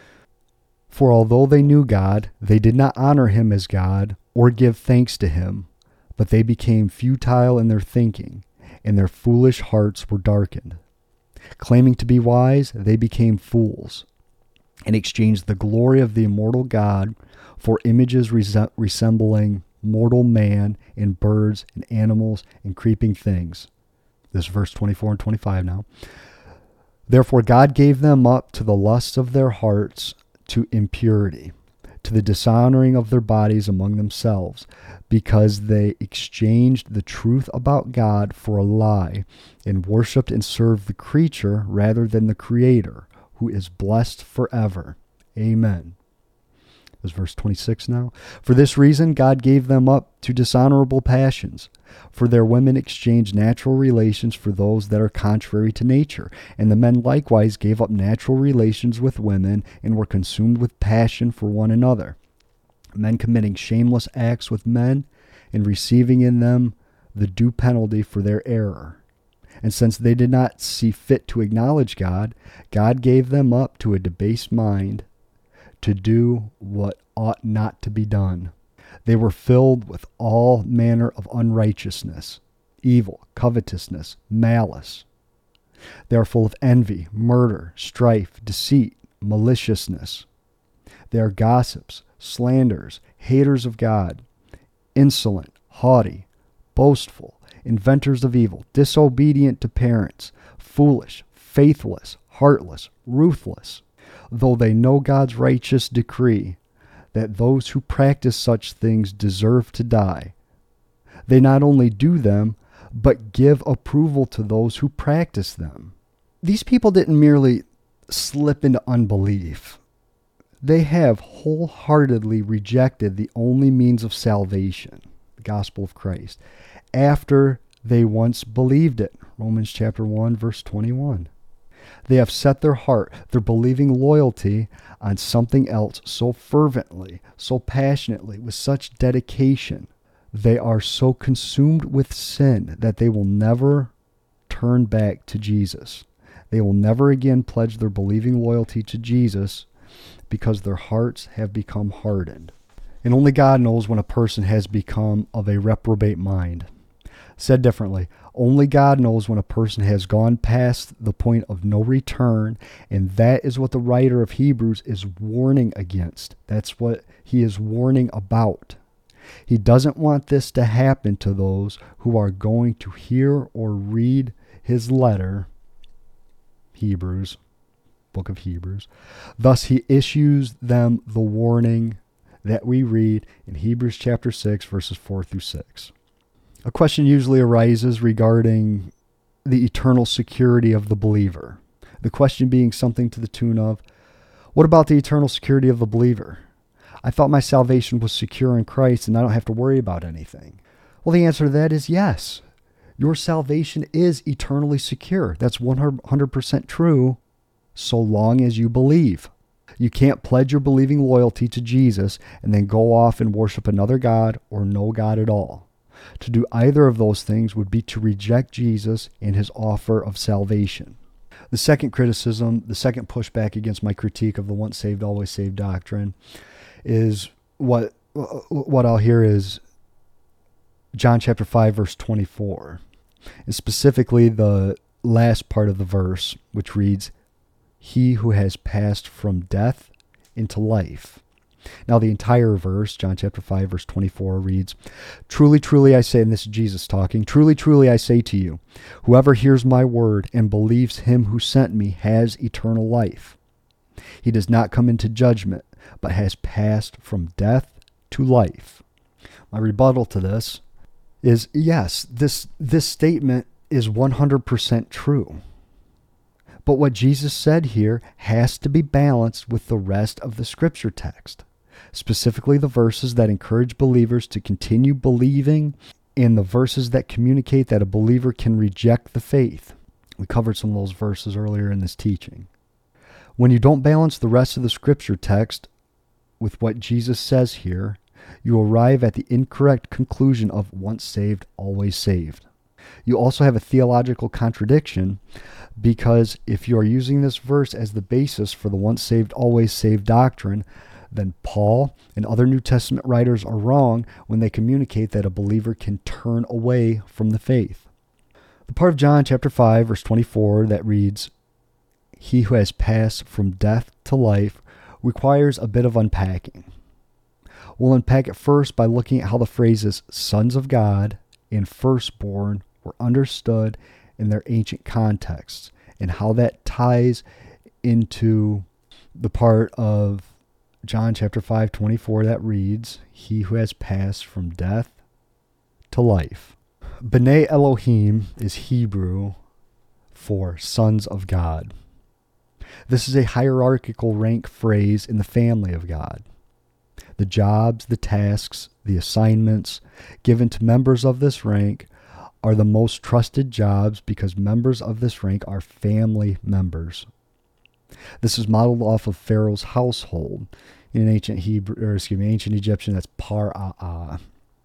For although they knew God, they did not honor him as God or give thanks to him, but they became futile in their thinking, and their foolish hearts were darkened. Claiming to be wise, they became fools, and exchanged the glory of the immortal God for images res- resembling mortal man and birds and animals and creeping things. This is verse twenty-four and twenty-five now. Therefore God gave them up to the lusts of their hearts, to impurity, to the dishonoring of their bodies among themselves, because they exchanged the truth about God for a lie, and worshipped and served the creature rather than the Creator, who is blessed forever. Amen. This is verse twenty-six now. For this reason God gave them up to dishonorable passions. For their women exchanged natural relations for those that are contrary to nature. And the men likewise gave up natural relations with women, and were consumed with passion for one another. Men committing shameless acts with men, and receiving in them the due penalty for their error. And since they did not see fit to acknowledge God, God gave them up to a debased mind, to do what ought not to be done. They were filled with all manner of unrighteousness, evil, covetousness, malice. They are full of envy, murder, strife, deceit, maliciousness. They are gossips, slanderers, haters of God, insolent, haughty, boastful, inventors of evil, disobedient to parents, foolish, faithless, heartless, ruthless. Though they know God's righteous decree that those who practice such things deserve to die, they not only do them, but give approval to those who practice them. These people didn't merely slip into unbelief. They have wholeheartedly rejected the only means of salvation, the gospel of Christ, after they once believed it. Romans chapter one, verse twenty-one. They have set their heart, their believing loyalty, on something else so fervently, so passionately, with such dedication. They are so consumed with sin that they will never turn back to Jesus. They will never again pledge their believing loyalty to Jesus because their hearts have become hardened. And only God knows when a person has become of a reprobate mind. Said differently, only God knows when a person has gone past the point of no return, and that is what the writer of Hebrews is warning against. That's what he is warning about. He doesn't want this to happen to those who are going to hear or read his letter, Hebrews, book of Hebrews. Thus he issues them the warning that we read in Hebrews chapter six, verses four through six. A question usually arises regarding the eternal security of the believer. The question being something to the tune of, what about the eternal security of the believer? I thought my salvation was secure in Christ and I don't have to worry about anything. Well, the answer to that is yes. Your salvation is eternally secure. That's one hundred percent true, so long as you believe. You can't pledge your believing loyalty to Jesus and then go off and worship another God or no God at all. To do either of those things would be to reject Jesus and his offer of salvation. The second criticism, the second pushback against my critique of the once saved, always saved doctrine is what what I'll hear is John chapter five, verse twenty-four. And specifically the last part of the verse, which reads, he who has passed from death into life. Now the entire verse, John chapter five, verse twenty-four reads, truly, truly I say, and this is Jesus talking, truly, truly I say to you, whoever hears my word and believes him who sent me has eternal life. He does not come into judgment, but has passed from death to life. My rebuttal to this is, yes, this, this statement is one hundred percent true. But what Jesus said here has to be balanced with the rest of the scripture text, specifically the verses that encourage believers to continue believing and the verses that communicate that a believer can reject the faith. We covered some of those verses earlier in this teaching. When you don't balance the rest of the scripture text with what Jesus says here, you arrive at the incorrect conclusion of once saved, always saved. You also have a theological contradiction because if you are using this verse as the basis for the once saved, always saved doctrine, then Paul and other New Testament writers are wrong when they communicate that a believer can turn away from the faith. The part of John chapter five, verse twenty-four that reads, he who has passed from death to life requires a bit of unpacking. We'll unpack it first by looking at how the phrases sons of God and firstborn were understood in their ancient contexts and how that ties into the part of John chapter five, twenty-four that reads, he who has passed from death to life. B'nai Elohim is Hebrew for sons of God. This is a hierarchical rank phrase in the family of God. The jobs, the tasks, the assignments given to members of this rank are the most trusted jobs because members of this rank are family members. This is modeled off of Pharaoh's household. In ancient Hebrew, or excuse me, ancient Egyptian, that's par-a-a.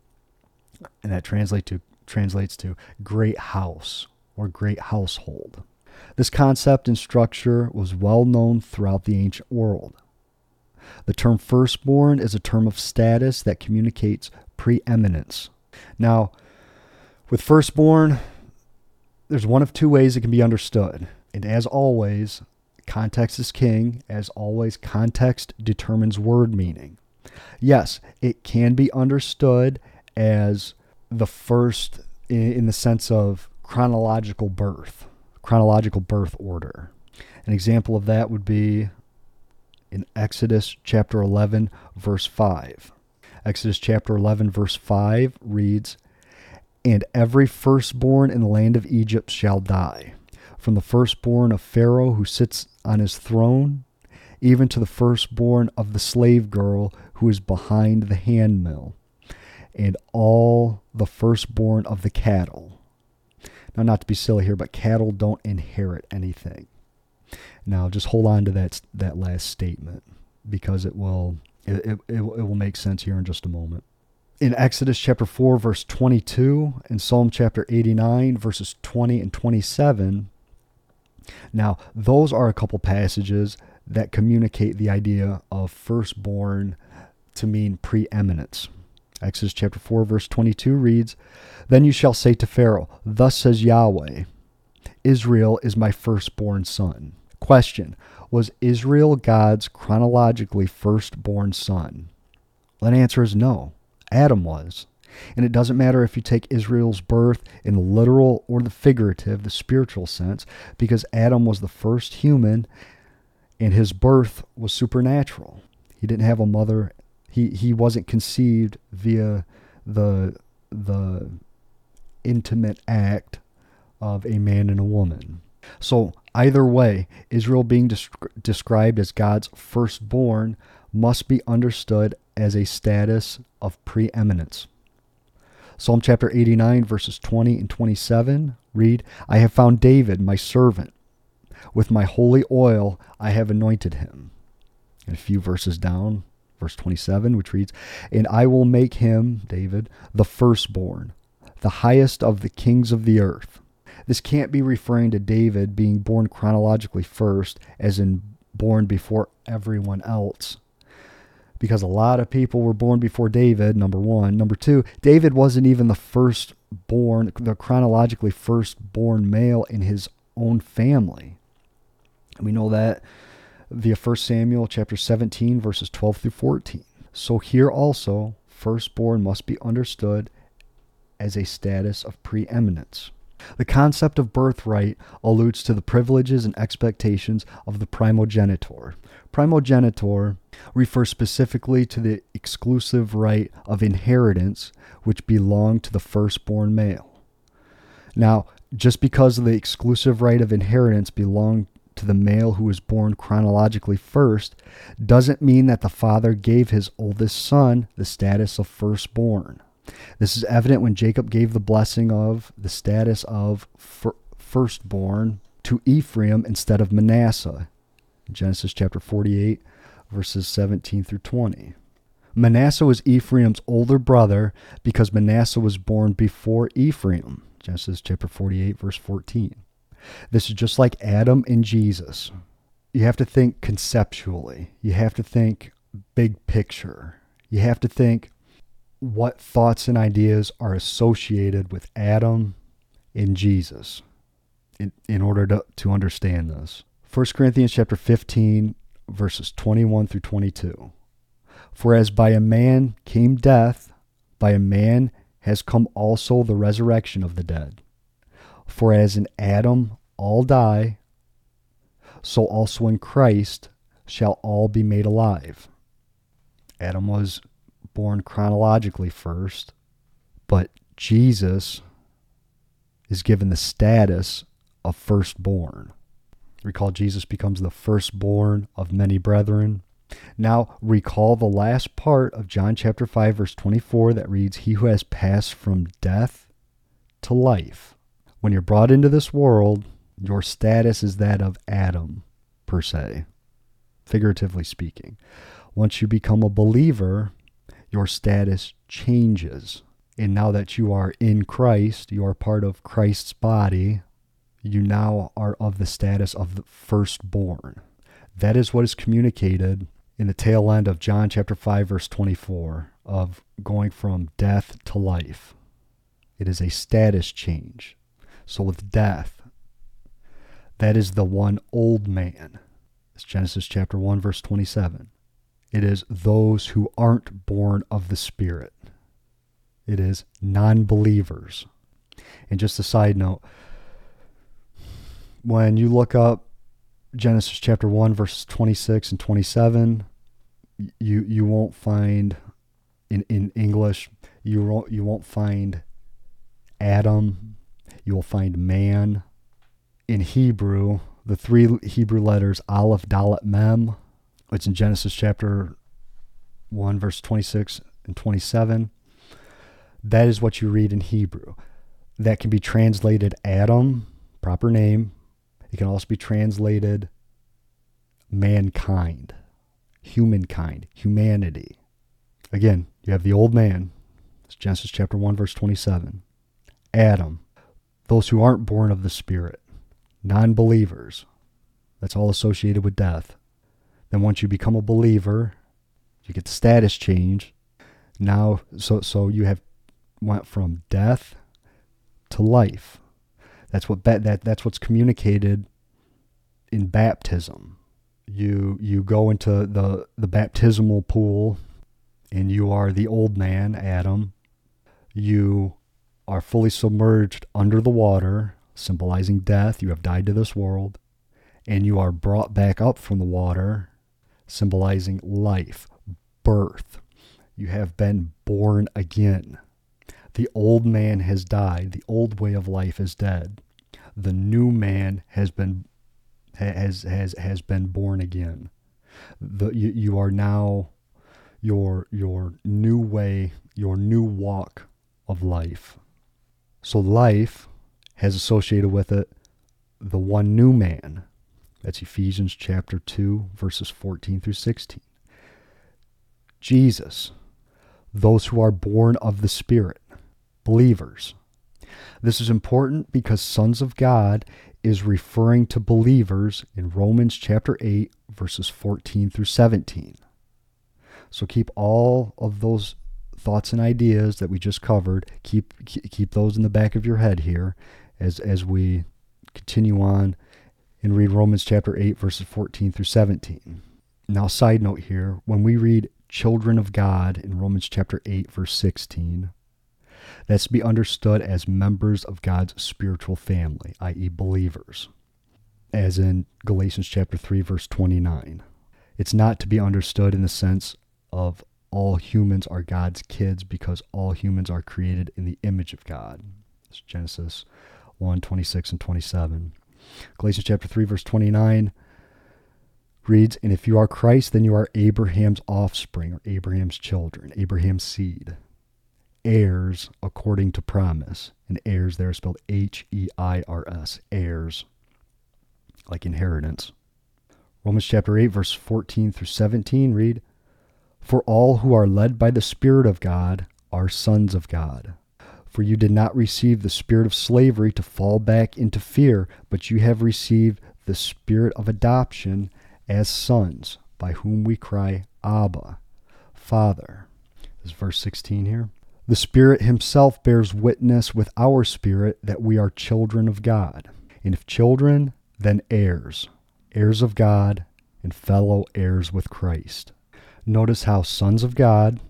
And that translate to, translates to great house or great household. This concept and structure was well known throughout the ancient world. The term firstborn is a term of status that communicates preeminence. Now, with firstborn, there's one of two ways it can be understood. And as always, context is king. As always, context determines word meaning. Yes, it can be understood as the first in the sense of chronological birth, chronological birth order. An example of that would be in Exodus chapter eleven, verse five. Exodus chapter eleven, verse five reads, and every firstborn in the land of Egypt shall die, from the firstborn of Pharaoh who sits on his throne, even to the firstborn of the slave girl who is behind the handmill, and all the firstborn of the cattle. Now, not to be silly here, but cattle don't inherit anything. Now, just hold on to that that last statement, because it will it, it, it will make sense here in just a moment. In Exodus chapter four, verse twenty-two, and Psalm chapter eighty-nine, verses twenty and twenty-seven, now those are a couple passages that communicate the idea of firstborn to mean preeminence. Exodus chapter four, verse twenty-two reads, "Then you shall say to Pharaoh, thus says Yahweh, Israel is my firstborn son." Question: was Israel God's chronologically firstborn son? Well, the answer is no. Adam was. And it doesn't matter if you take Israel's birth in the literal or the figurative, the spiritual sense, because Adam was the first human and his birth was supernatural. He didn't have a mother. He he wasn't conceived via the the intimate act of a man and a woman. So either way, Israel being descri- described as God's firstborn must be understood as a status of preeminence. Psalm chapter eighty-nine, verses twenty and twenty-seven read, "I have found David, my servant. With my holy oil I have anointed him." And a few verses down, verse twenty-seven, which reads, "And I will make him," David, "the firstborn, the highest of the kings of the earth." This can't be referring to David being born chronologically first, as in born before everyone else. Because a lot of people were born before David, number one. Number two, David wasn't even the firstborn, the chronologically firstborn male in his own family. We know that via First Samuel chapter seventeen, verses twelve through fourteen. So here also, firstborn must be understood as a status of preeminence. The concept of birthright alludes to the privileges and expectations of the primogenitor. Primogenitor refers specifically to the exclusive right of inheritance which belonged to the firstborn male. Now, just because the exclusive right of inheritance belonged to the male who was born chronologically first, doesn't mean that the father gave his oldest son the status of firstborn. This is evident when Jacob gave the blessing of the status of fir- firstborn to Ephraim instead of Manasseh. Genesis chapter forty-eight, verses seventeen through twenty. Manasseh was Ephraim's older brother because Manasseh was born before Ephraim. Genesis chapter forty-eight, verse fourteen. This is just like Adam and Jesus. You have to think conceptually. You have to think big picture. You have to think what thoughts and ideas are associated with Adam and Jesus in, in order to, to understand this. First Corinthians chapter fifteen, verses twenty-one through twenty-two. "For as by a man came death, by a man has come also the resurrection of the dead. For as in Adam all die, so also in Christ shall all be made alive." Adam was born chronologically first, but Jesus is given the status of firstborn. Recall, Jesus becomes the firstborn of many brethren. Now, recall the last part of John chapter five, verse twenty-four that reads, "He who has passed from death to life." When you're brought into this world, your status is that of Adam, per se, figuratively speaking. Once you become a believer, your status changes. And now that you are in Christ, you are part of Christ's body, you now are of the status of the firstborn. That is what is communicated in the tail end of John chapter five, verse twenty-four, of going from death to life. It is a status change. So with death, that is the one old man. It's Genesis chapter one, verse twenty-seven. It is those who aren't born of the Spirit. It is non-believers. And just a side note, when you look up Genesis chapter one, verses twenty-six and twenty-seven, you you won't find, in, in English, you won't, you won't find Adam, you will find man. In Hebrew, the three Hebrew letters, Aleph, Dalet, Mem, it's in Genesis chapter one, verse twenty-six and twenty-seven. That is what you read in Hebrew. That can be translated Adam, proper name. It can also be translated mankind, humankind, humanity. Again, you have the old man. It's Genesis chapter one, verse twenty-seven. Adam, those who aren't born of the Spirit, non-believers. That's all associated with death. Then once you become a believer, you get the status change. Now, so so you have went from death to life. That's what that that's what's communicated in baptism. You you go into the the baptismal pool, and you are the old man, Adam. You are fully submerged under the water, symbolizing death. You have died to this world, and you are brought back up from the water, symbolizing life, birth. You have been born again. The old man has died. The old way of life is dead. The new man has been has has has been born again. The you, you are now your your new way, your new walk of life. So life has associated with it the one new man. That's Ephesians chapter two, verses fourteen through sixteen. Jesus, those who are born of the Spirit, believers. This is important because sons of God is referring to believers in Romans chapter eight, verses fourteen through seventeen. So keep all of those thoughts and ideas that we just covered, keep keep those in the back of your head here as as we continue on and read Romans chapter eight, verses fourteen through seventeen. Now, side note here, when we read children of God in Romans chapter eight, verse sixteen, that's to be understood as members of God's spiritual family, that is believers, as in Galatians chapter three, verse twenty-nine. It's not to be understood in the sense of all humans are God's kids, because all humans are created in the image of God. It's Genesis one, twenty-six and twenty-seven. Galatians chapter three, verse twenty-nine reads, "And if you are Christ, then you are Abraham's offspring," or Abraham's children, Abraham's seed, heirs according to promise. And heirs there is spelled H E I R S, heirs, like inheritance. Romans chapter eight, verse fourteen through seventeen read, "For all who are led by the Spirit of God are sons of God. For you did not receive the spirit of slavery to fall back into fear, but you have received the spirit of adoption as sons, by whom we cry, Abba, Father." This is verse sixteen here. "The Spirit himself bears witness with our spirit that we are children of God. And if children, then heirs, heirs of God, and fellow heirs with Christ." Notice how sons of God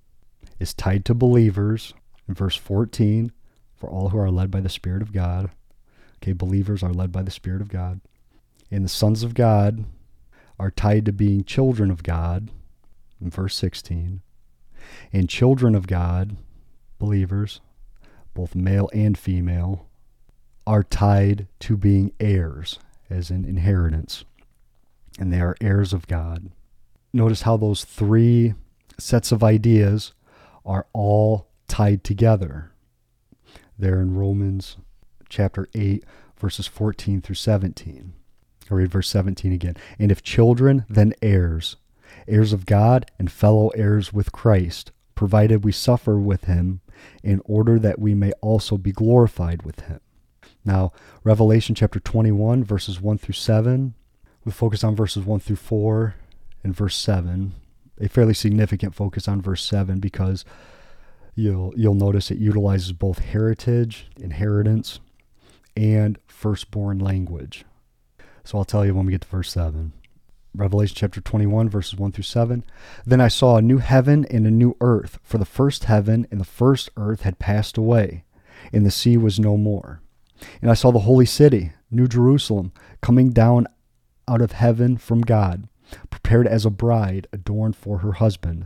is tied to believers. In verse fourteen, "For all who are led by the Spirit of God." Okay, believers are led by the Spirit of God. And the sons of God are tied to being children of God, in verse sixteen. And children of God, believers, both male and female, are tied to being heirs, as in inheritance. And they are heirs of God. Notice how those three sets of ideas are all tied together. There in Romans chapter eight, verses fourteen through seventeen. I'll read verse seventeen again. "And if children, then heirs, heirs of God and fellow heirs with Christ, provided we suffer with him, in order that we may also be glorified with him." Now, Revelation chapter twenty-one, verses one through seven. We'll focus on verses one through four and verse seven. A fairly significant focus on verse seven, because you'll you'll notice it utilizes both heritage, inheritance, and firstborn language. So I'll tell you when we get to verse seven. Revelation chapter twenty-one, verses one through seven. "Then I saw a new heaven and a new earth, for the first heaven and the first earth had passed away, and the sea was no more. And I saw the holy city, New Jerusalem, coming down out of heaven from God, prepared as a bride adorned for her husband.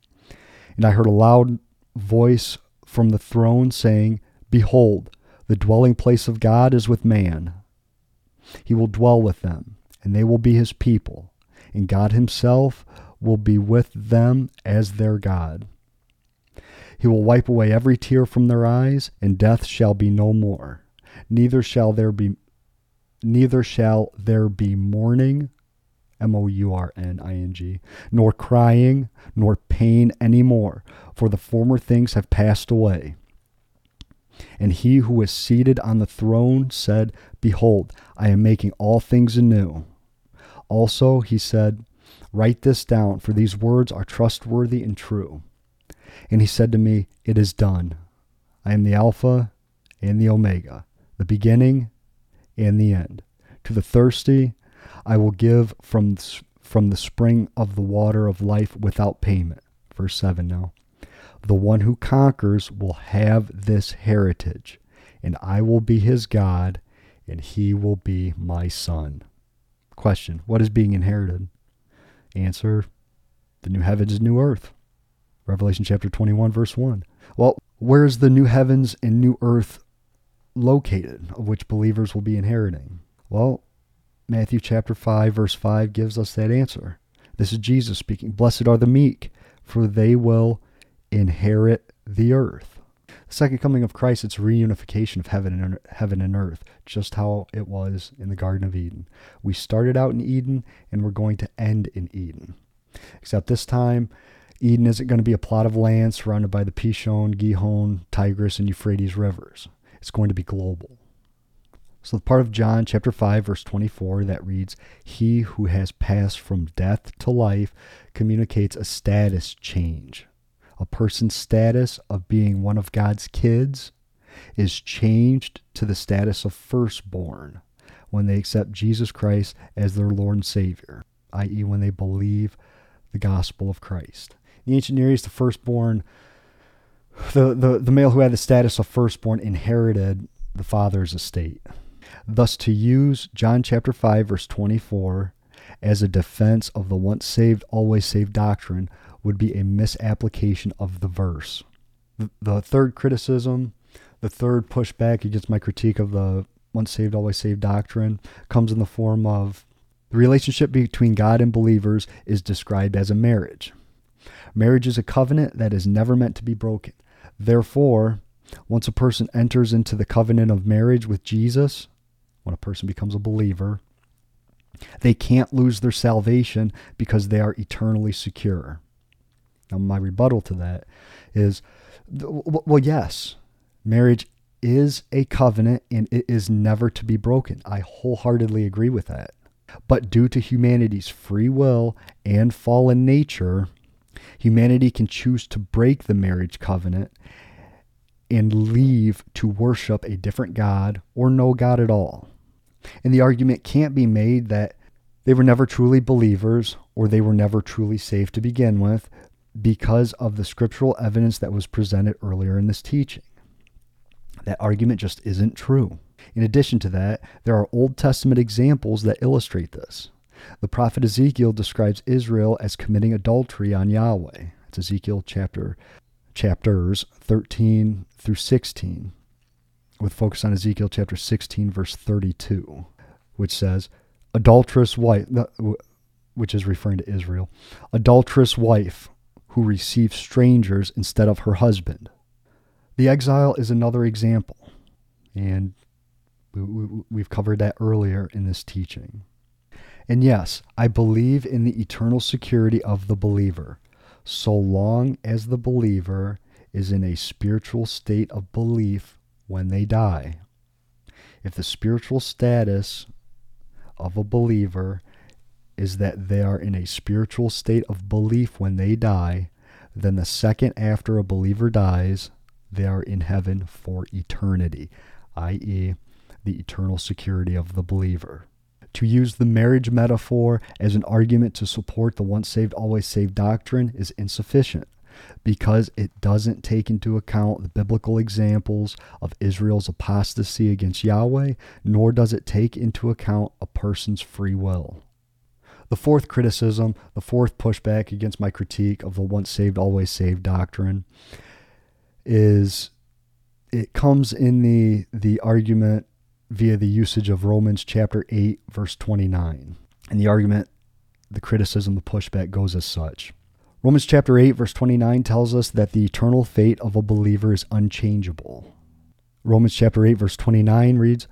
And I heard a loud voice from the throne saying, 'Behold, the dwelling place of God is with man. He will dwell with them, and they will be his people, and God himself will be with them as their God. He will wipe away every tear from their eyes, and death shall be no more. Neither shall there be neither shall there be mourning, M O U R N I N G, nor crying, nor pain any more, for the former things have passed away. And he who was seated on the throne said, Behold, I am making all things anew. Also he said, Write this down, for these words are trustworthy and true. And he said to me, It is done. I am the Alpha and the Omega, the beginning and the end. To the thirsty, I will give from, from the spring of the water of life without payment. Verse seven now. The one who conquers will have this heritage, and I will be his God, and he will be my son. Question, what is being inherited? Answer, the new heavens and new earth. Revelation chapter twenty-one, verse one. Well, where is the new heavens and new earth located, of which believers will be inheriting? Well, Matthew chapter five, verse five gives us that answer. This is Jesus speaking. Blessed are the meek, for they will inherit the earth. The second coming of Christ, it's reunification of heaven and heaven and earth, just how it was in the Garden of Eden. We started out in Eden, and we're going to end in Eden. Except this time, Eden isn't going to be a plot of land surrounded by the Pishon, Gihon, Tigris, and Euphrates rivers. It's going to be global. So the part of John chapter five, verse twenty-four that reads, He who has passed from death to life communicates a status change. A person's status of being one of God's kids is changed to the status of firstborn when they accept Jesus Christ as their Lord and Savior, that is when they believe the gospel of Christ. In the ancient Near East, the firstborn, the, the, the male who had the status of firstborn inherited the father's estate. Thus, to use John chapter five, verse twenty-four as a defense of the once saved, always saved doctrine would be a misapplication of the verse. The, the third criticism, the third pushback against my critique of the once saved, always saved doctrine comes in the form of the relationship between God and believers is described as a marriage. Marriage is a covenant that is never meant to be broken. Therefore, once a person enters into the covenant of marriage with Jesus, when a person becomes a believer, they can't lose their salvation because they are eternally secure. Now, my rebuttal to that is, well, yes, marriage is a covenant and it is never to be broken. I wholeheartedly agree with that. But due to humanity's free will and fallen nature, humanity can choose to break the marriage covenant and leave to worship a different God or no God at all. And the argument can't be made that they were never truly believers or they were never truly saved to begin with because of the scriptural evidence that was presented earlier in this teaching. That argument just isn't true. In addition to that, there are Old Testament examples that illustrate this. The prophet Ezekiel describes Israel as committing adultery on Yahweh. It's Ezekiel chapter chapters thirteen through sixteen, with focus on Ezekiel chapter sixteen, verse thirty-two, which says, adulterous wife, which is referring to Israel, adulterous wife who receives strangers instead of her husband. The exile is another example, and we, we, we've covered that earlier in this teaching. And yes, I believe in the eternal security of the believer, so long as the believer is in a spiritual state of belief when they die. If the spiritual status of a believer is that they are in a spiritual state of belief when they die, then the second after a believer dies, they are in heaven for eternity, that is the eternal security of the believer. To use the marriage metaphor as an argument to support the once saved, always saved doctrine is insufficient because it doesn't take into account the biblical examples of Israel's apostasy against Yahweh, nor does it take into account a person's free will. The fourth criticism, the fourth pushback against my critique of the once saved, always saved doctrine is it comes in the, the argument via the usage of Romans chapter eight, verse twenty-nine. And the argument, the criticism, the pushback goes as such. Romans chapter eight, verse twenty-nine tells us that the eternal fate of a believer is unchangeable. Romans chapter eight, verse twenty-nine reads,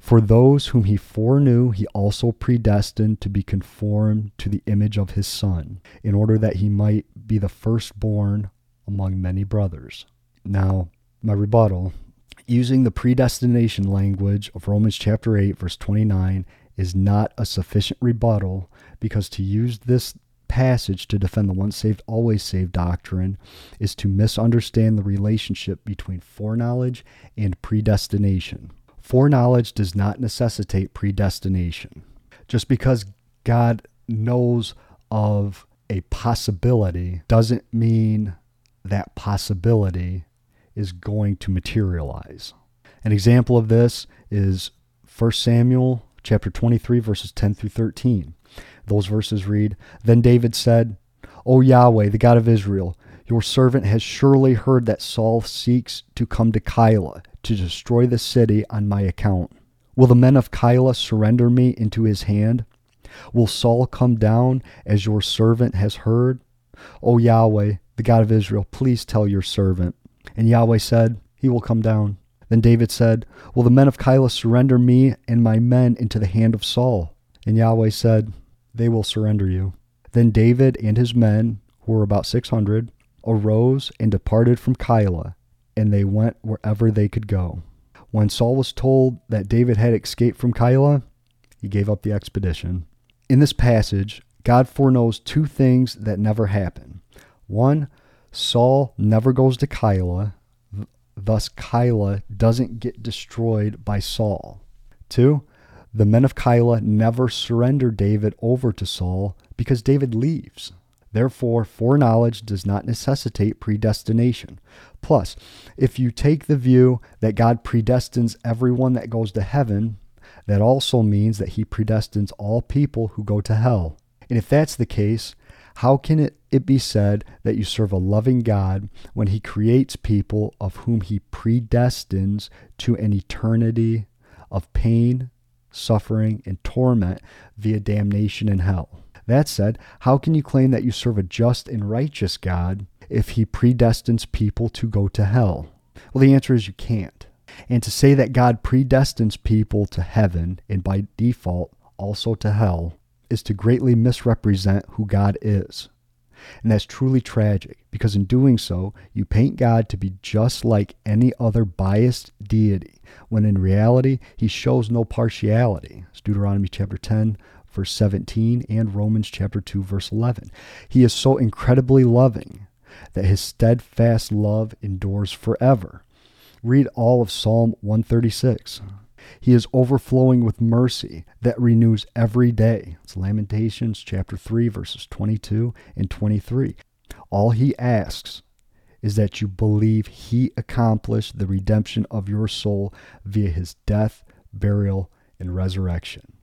For those whom he foreknew, he also predestined to be conformed to the image of his Son, in order that he might be the firstborn among many brothers. Now, my rebuttal, using the predestination language of Romans chapter eight, verse twenty-nine, is not a sufficient rebuttal, because to use this passage to defend the once saved, always saved doctrine is to misunderstand the relationship between foreknowledge and predestination. Foreknowledge does not necessitate predestination. Just because God knows of a possibility doesn't mean that possibility is going to materialize. An example of this is First Samuel chapter twenty-three, verses ten through thirteen. Those verses read, "Then David said, O Yahweh, the God of Israel, your servant has surely heard that Saul seeks to come to Keilah to destroy the city on my account. Will the men of Keilah surrender me into his hand? Will Saul come down as your servant has heard? O Yahweh, the God of Israel, please tell your servant." And Yahweh said, "He will come down." Then David said, "Will the men of Keilah surrender me and my men into the hand of Saul?" And Yahweh said, "They will surrender you." Then David and his men, who were about six hundred, arose and departed from Keilah, and they went wherever they could go. When Saul was told that David had escaped from Keilah, he gave up the expedition. In this passage, God foreknows two things that never happen. One, Saul never goes to Keilah, thus Keilah doesn't get destroyed by Saul. Two, the men of Keilah never surrender David over to Saul because David leaves. Therefore, foreknowledge does not necessitate predestination. Plus, if you take the view that God predestines everyone that goes to heaven, that also means that he predestines all people who go to hell. And if that's the case, how can it, it be said that you serve a loving God when he creates people of whom he predestines to an eternity of pain, suffering, and torment via damnation in hell? That said, how can you claim that you serve a just and righteous God if he predestines people to go to hell? Well, the answer is you can't. And to say that God predestines people to heaven and by default also to hell is to greatly misrepresent who God is. And that's truly tragic, because in doing so, you paint God to be just like any other biased deity, when in reality, he shows no partiality. It's Deuteronomy chapter ten, verse seventeen, and Romans chapter two, verse eleven. He is so incredibly loving that his steadfast love endures forever. Read all of Psalm one thirty-six. He is overflowing with mercy that renews every day. It's Lamentations chapter three, verses twenty-two and twenty-three. All he asks is that you believe he accomplished the redemption of your soul via his death, burial, and resurrection.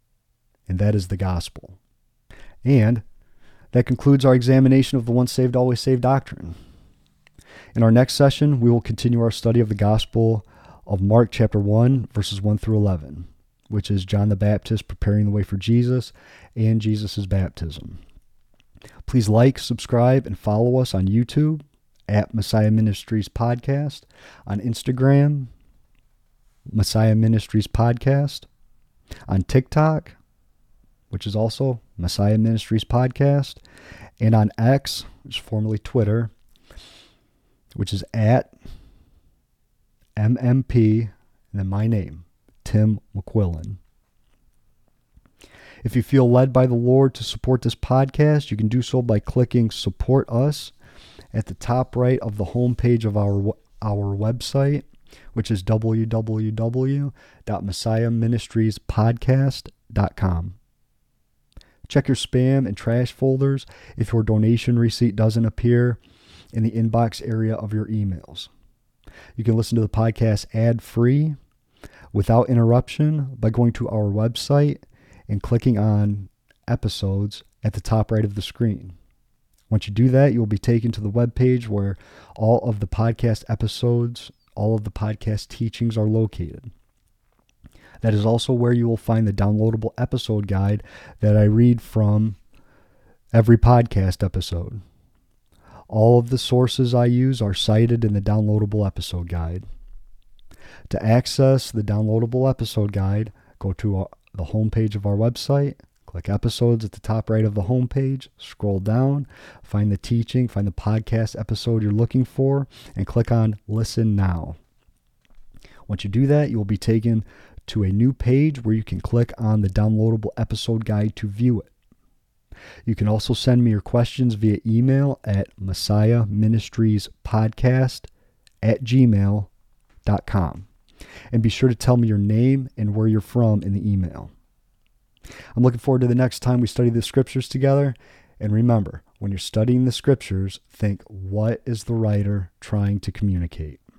And that is the gospel. And that concludes our examination of the once saved, always saved doctrine. In our next session, we will continue our study of the gospel of Mark chapter one, verses one through eleven, which is John the Baptist preparing the way for Jesus and Jesus' baptism. Please like, subscribe, and follow us on YouTube at Messiah Ministries Podcast, on Instagram, Messiah Ministries Podcast, on TikTok, which is also Messiah Ministries Podcast, and on X, which is formerly Twitter, which is at M M P, and then my name, Tim McQuillan. If you feel led by the Lord to support this podcast, you can do so by clicking Support Us at the top right of the homepage of our our website, which is w w w dot messiah ministries podcast dot com. Check your spam and trash folders if your donation receipt doesn't appear in the inbox area of your emails. You can listen to the podcast ad-free without interruption by going to our website and clicking on episodes at the top right of the screen. Once you do that, you will be taken to the webpage where all of the podcast episodes, all of the podcast teachings are located. That is also where you will find the downloadable episode guide that I read from every podcast episode. All of the sources I use are cited in the downloadable episode guide. To access the downloadable episode guide, go to our, the homepage of our website, click episodes at the top right of the homepage, scroll down, find the teaching, find the podcast episode you're looking for, and click on Listen Now. Once you do that, you will be taken to a new page where you can click on the downloadable episode guide to view it. You can also send me your questions via email at messiah ministries podcast at gmail dot com. And be sure to tell me your name and where you're from in the email. I'm looking forward to the next time we study the scriptures together. And remember, when you're studying the scriptures, think, what is the writer trying to communicate?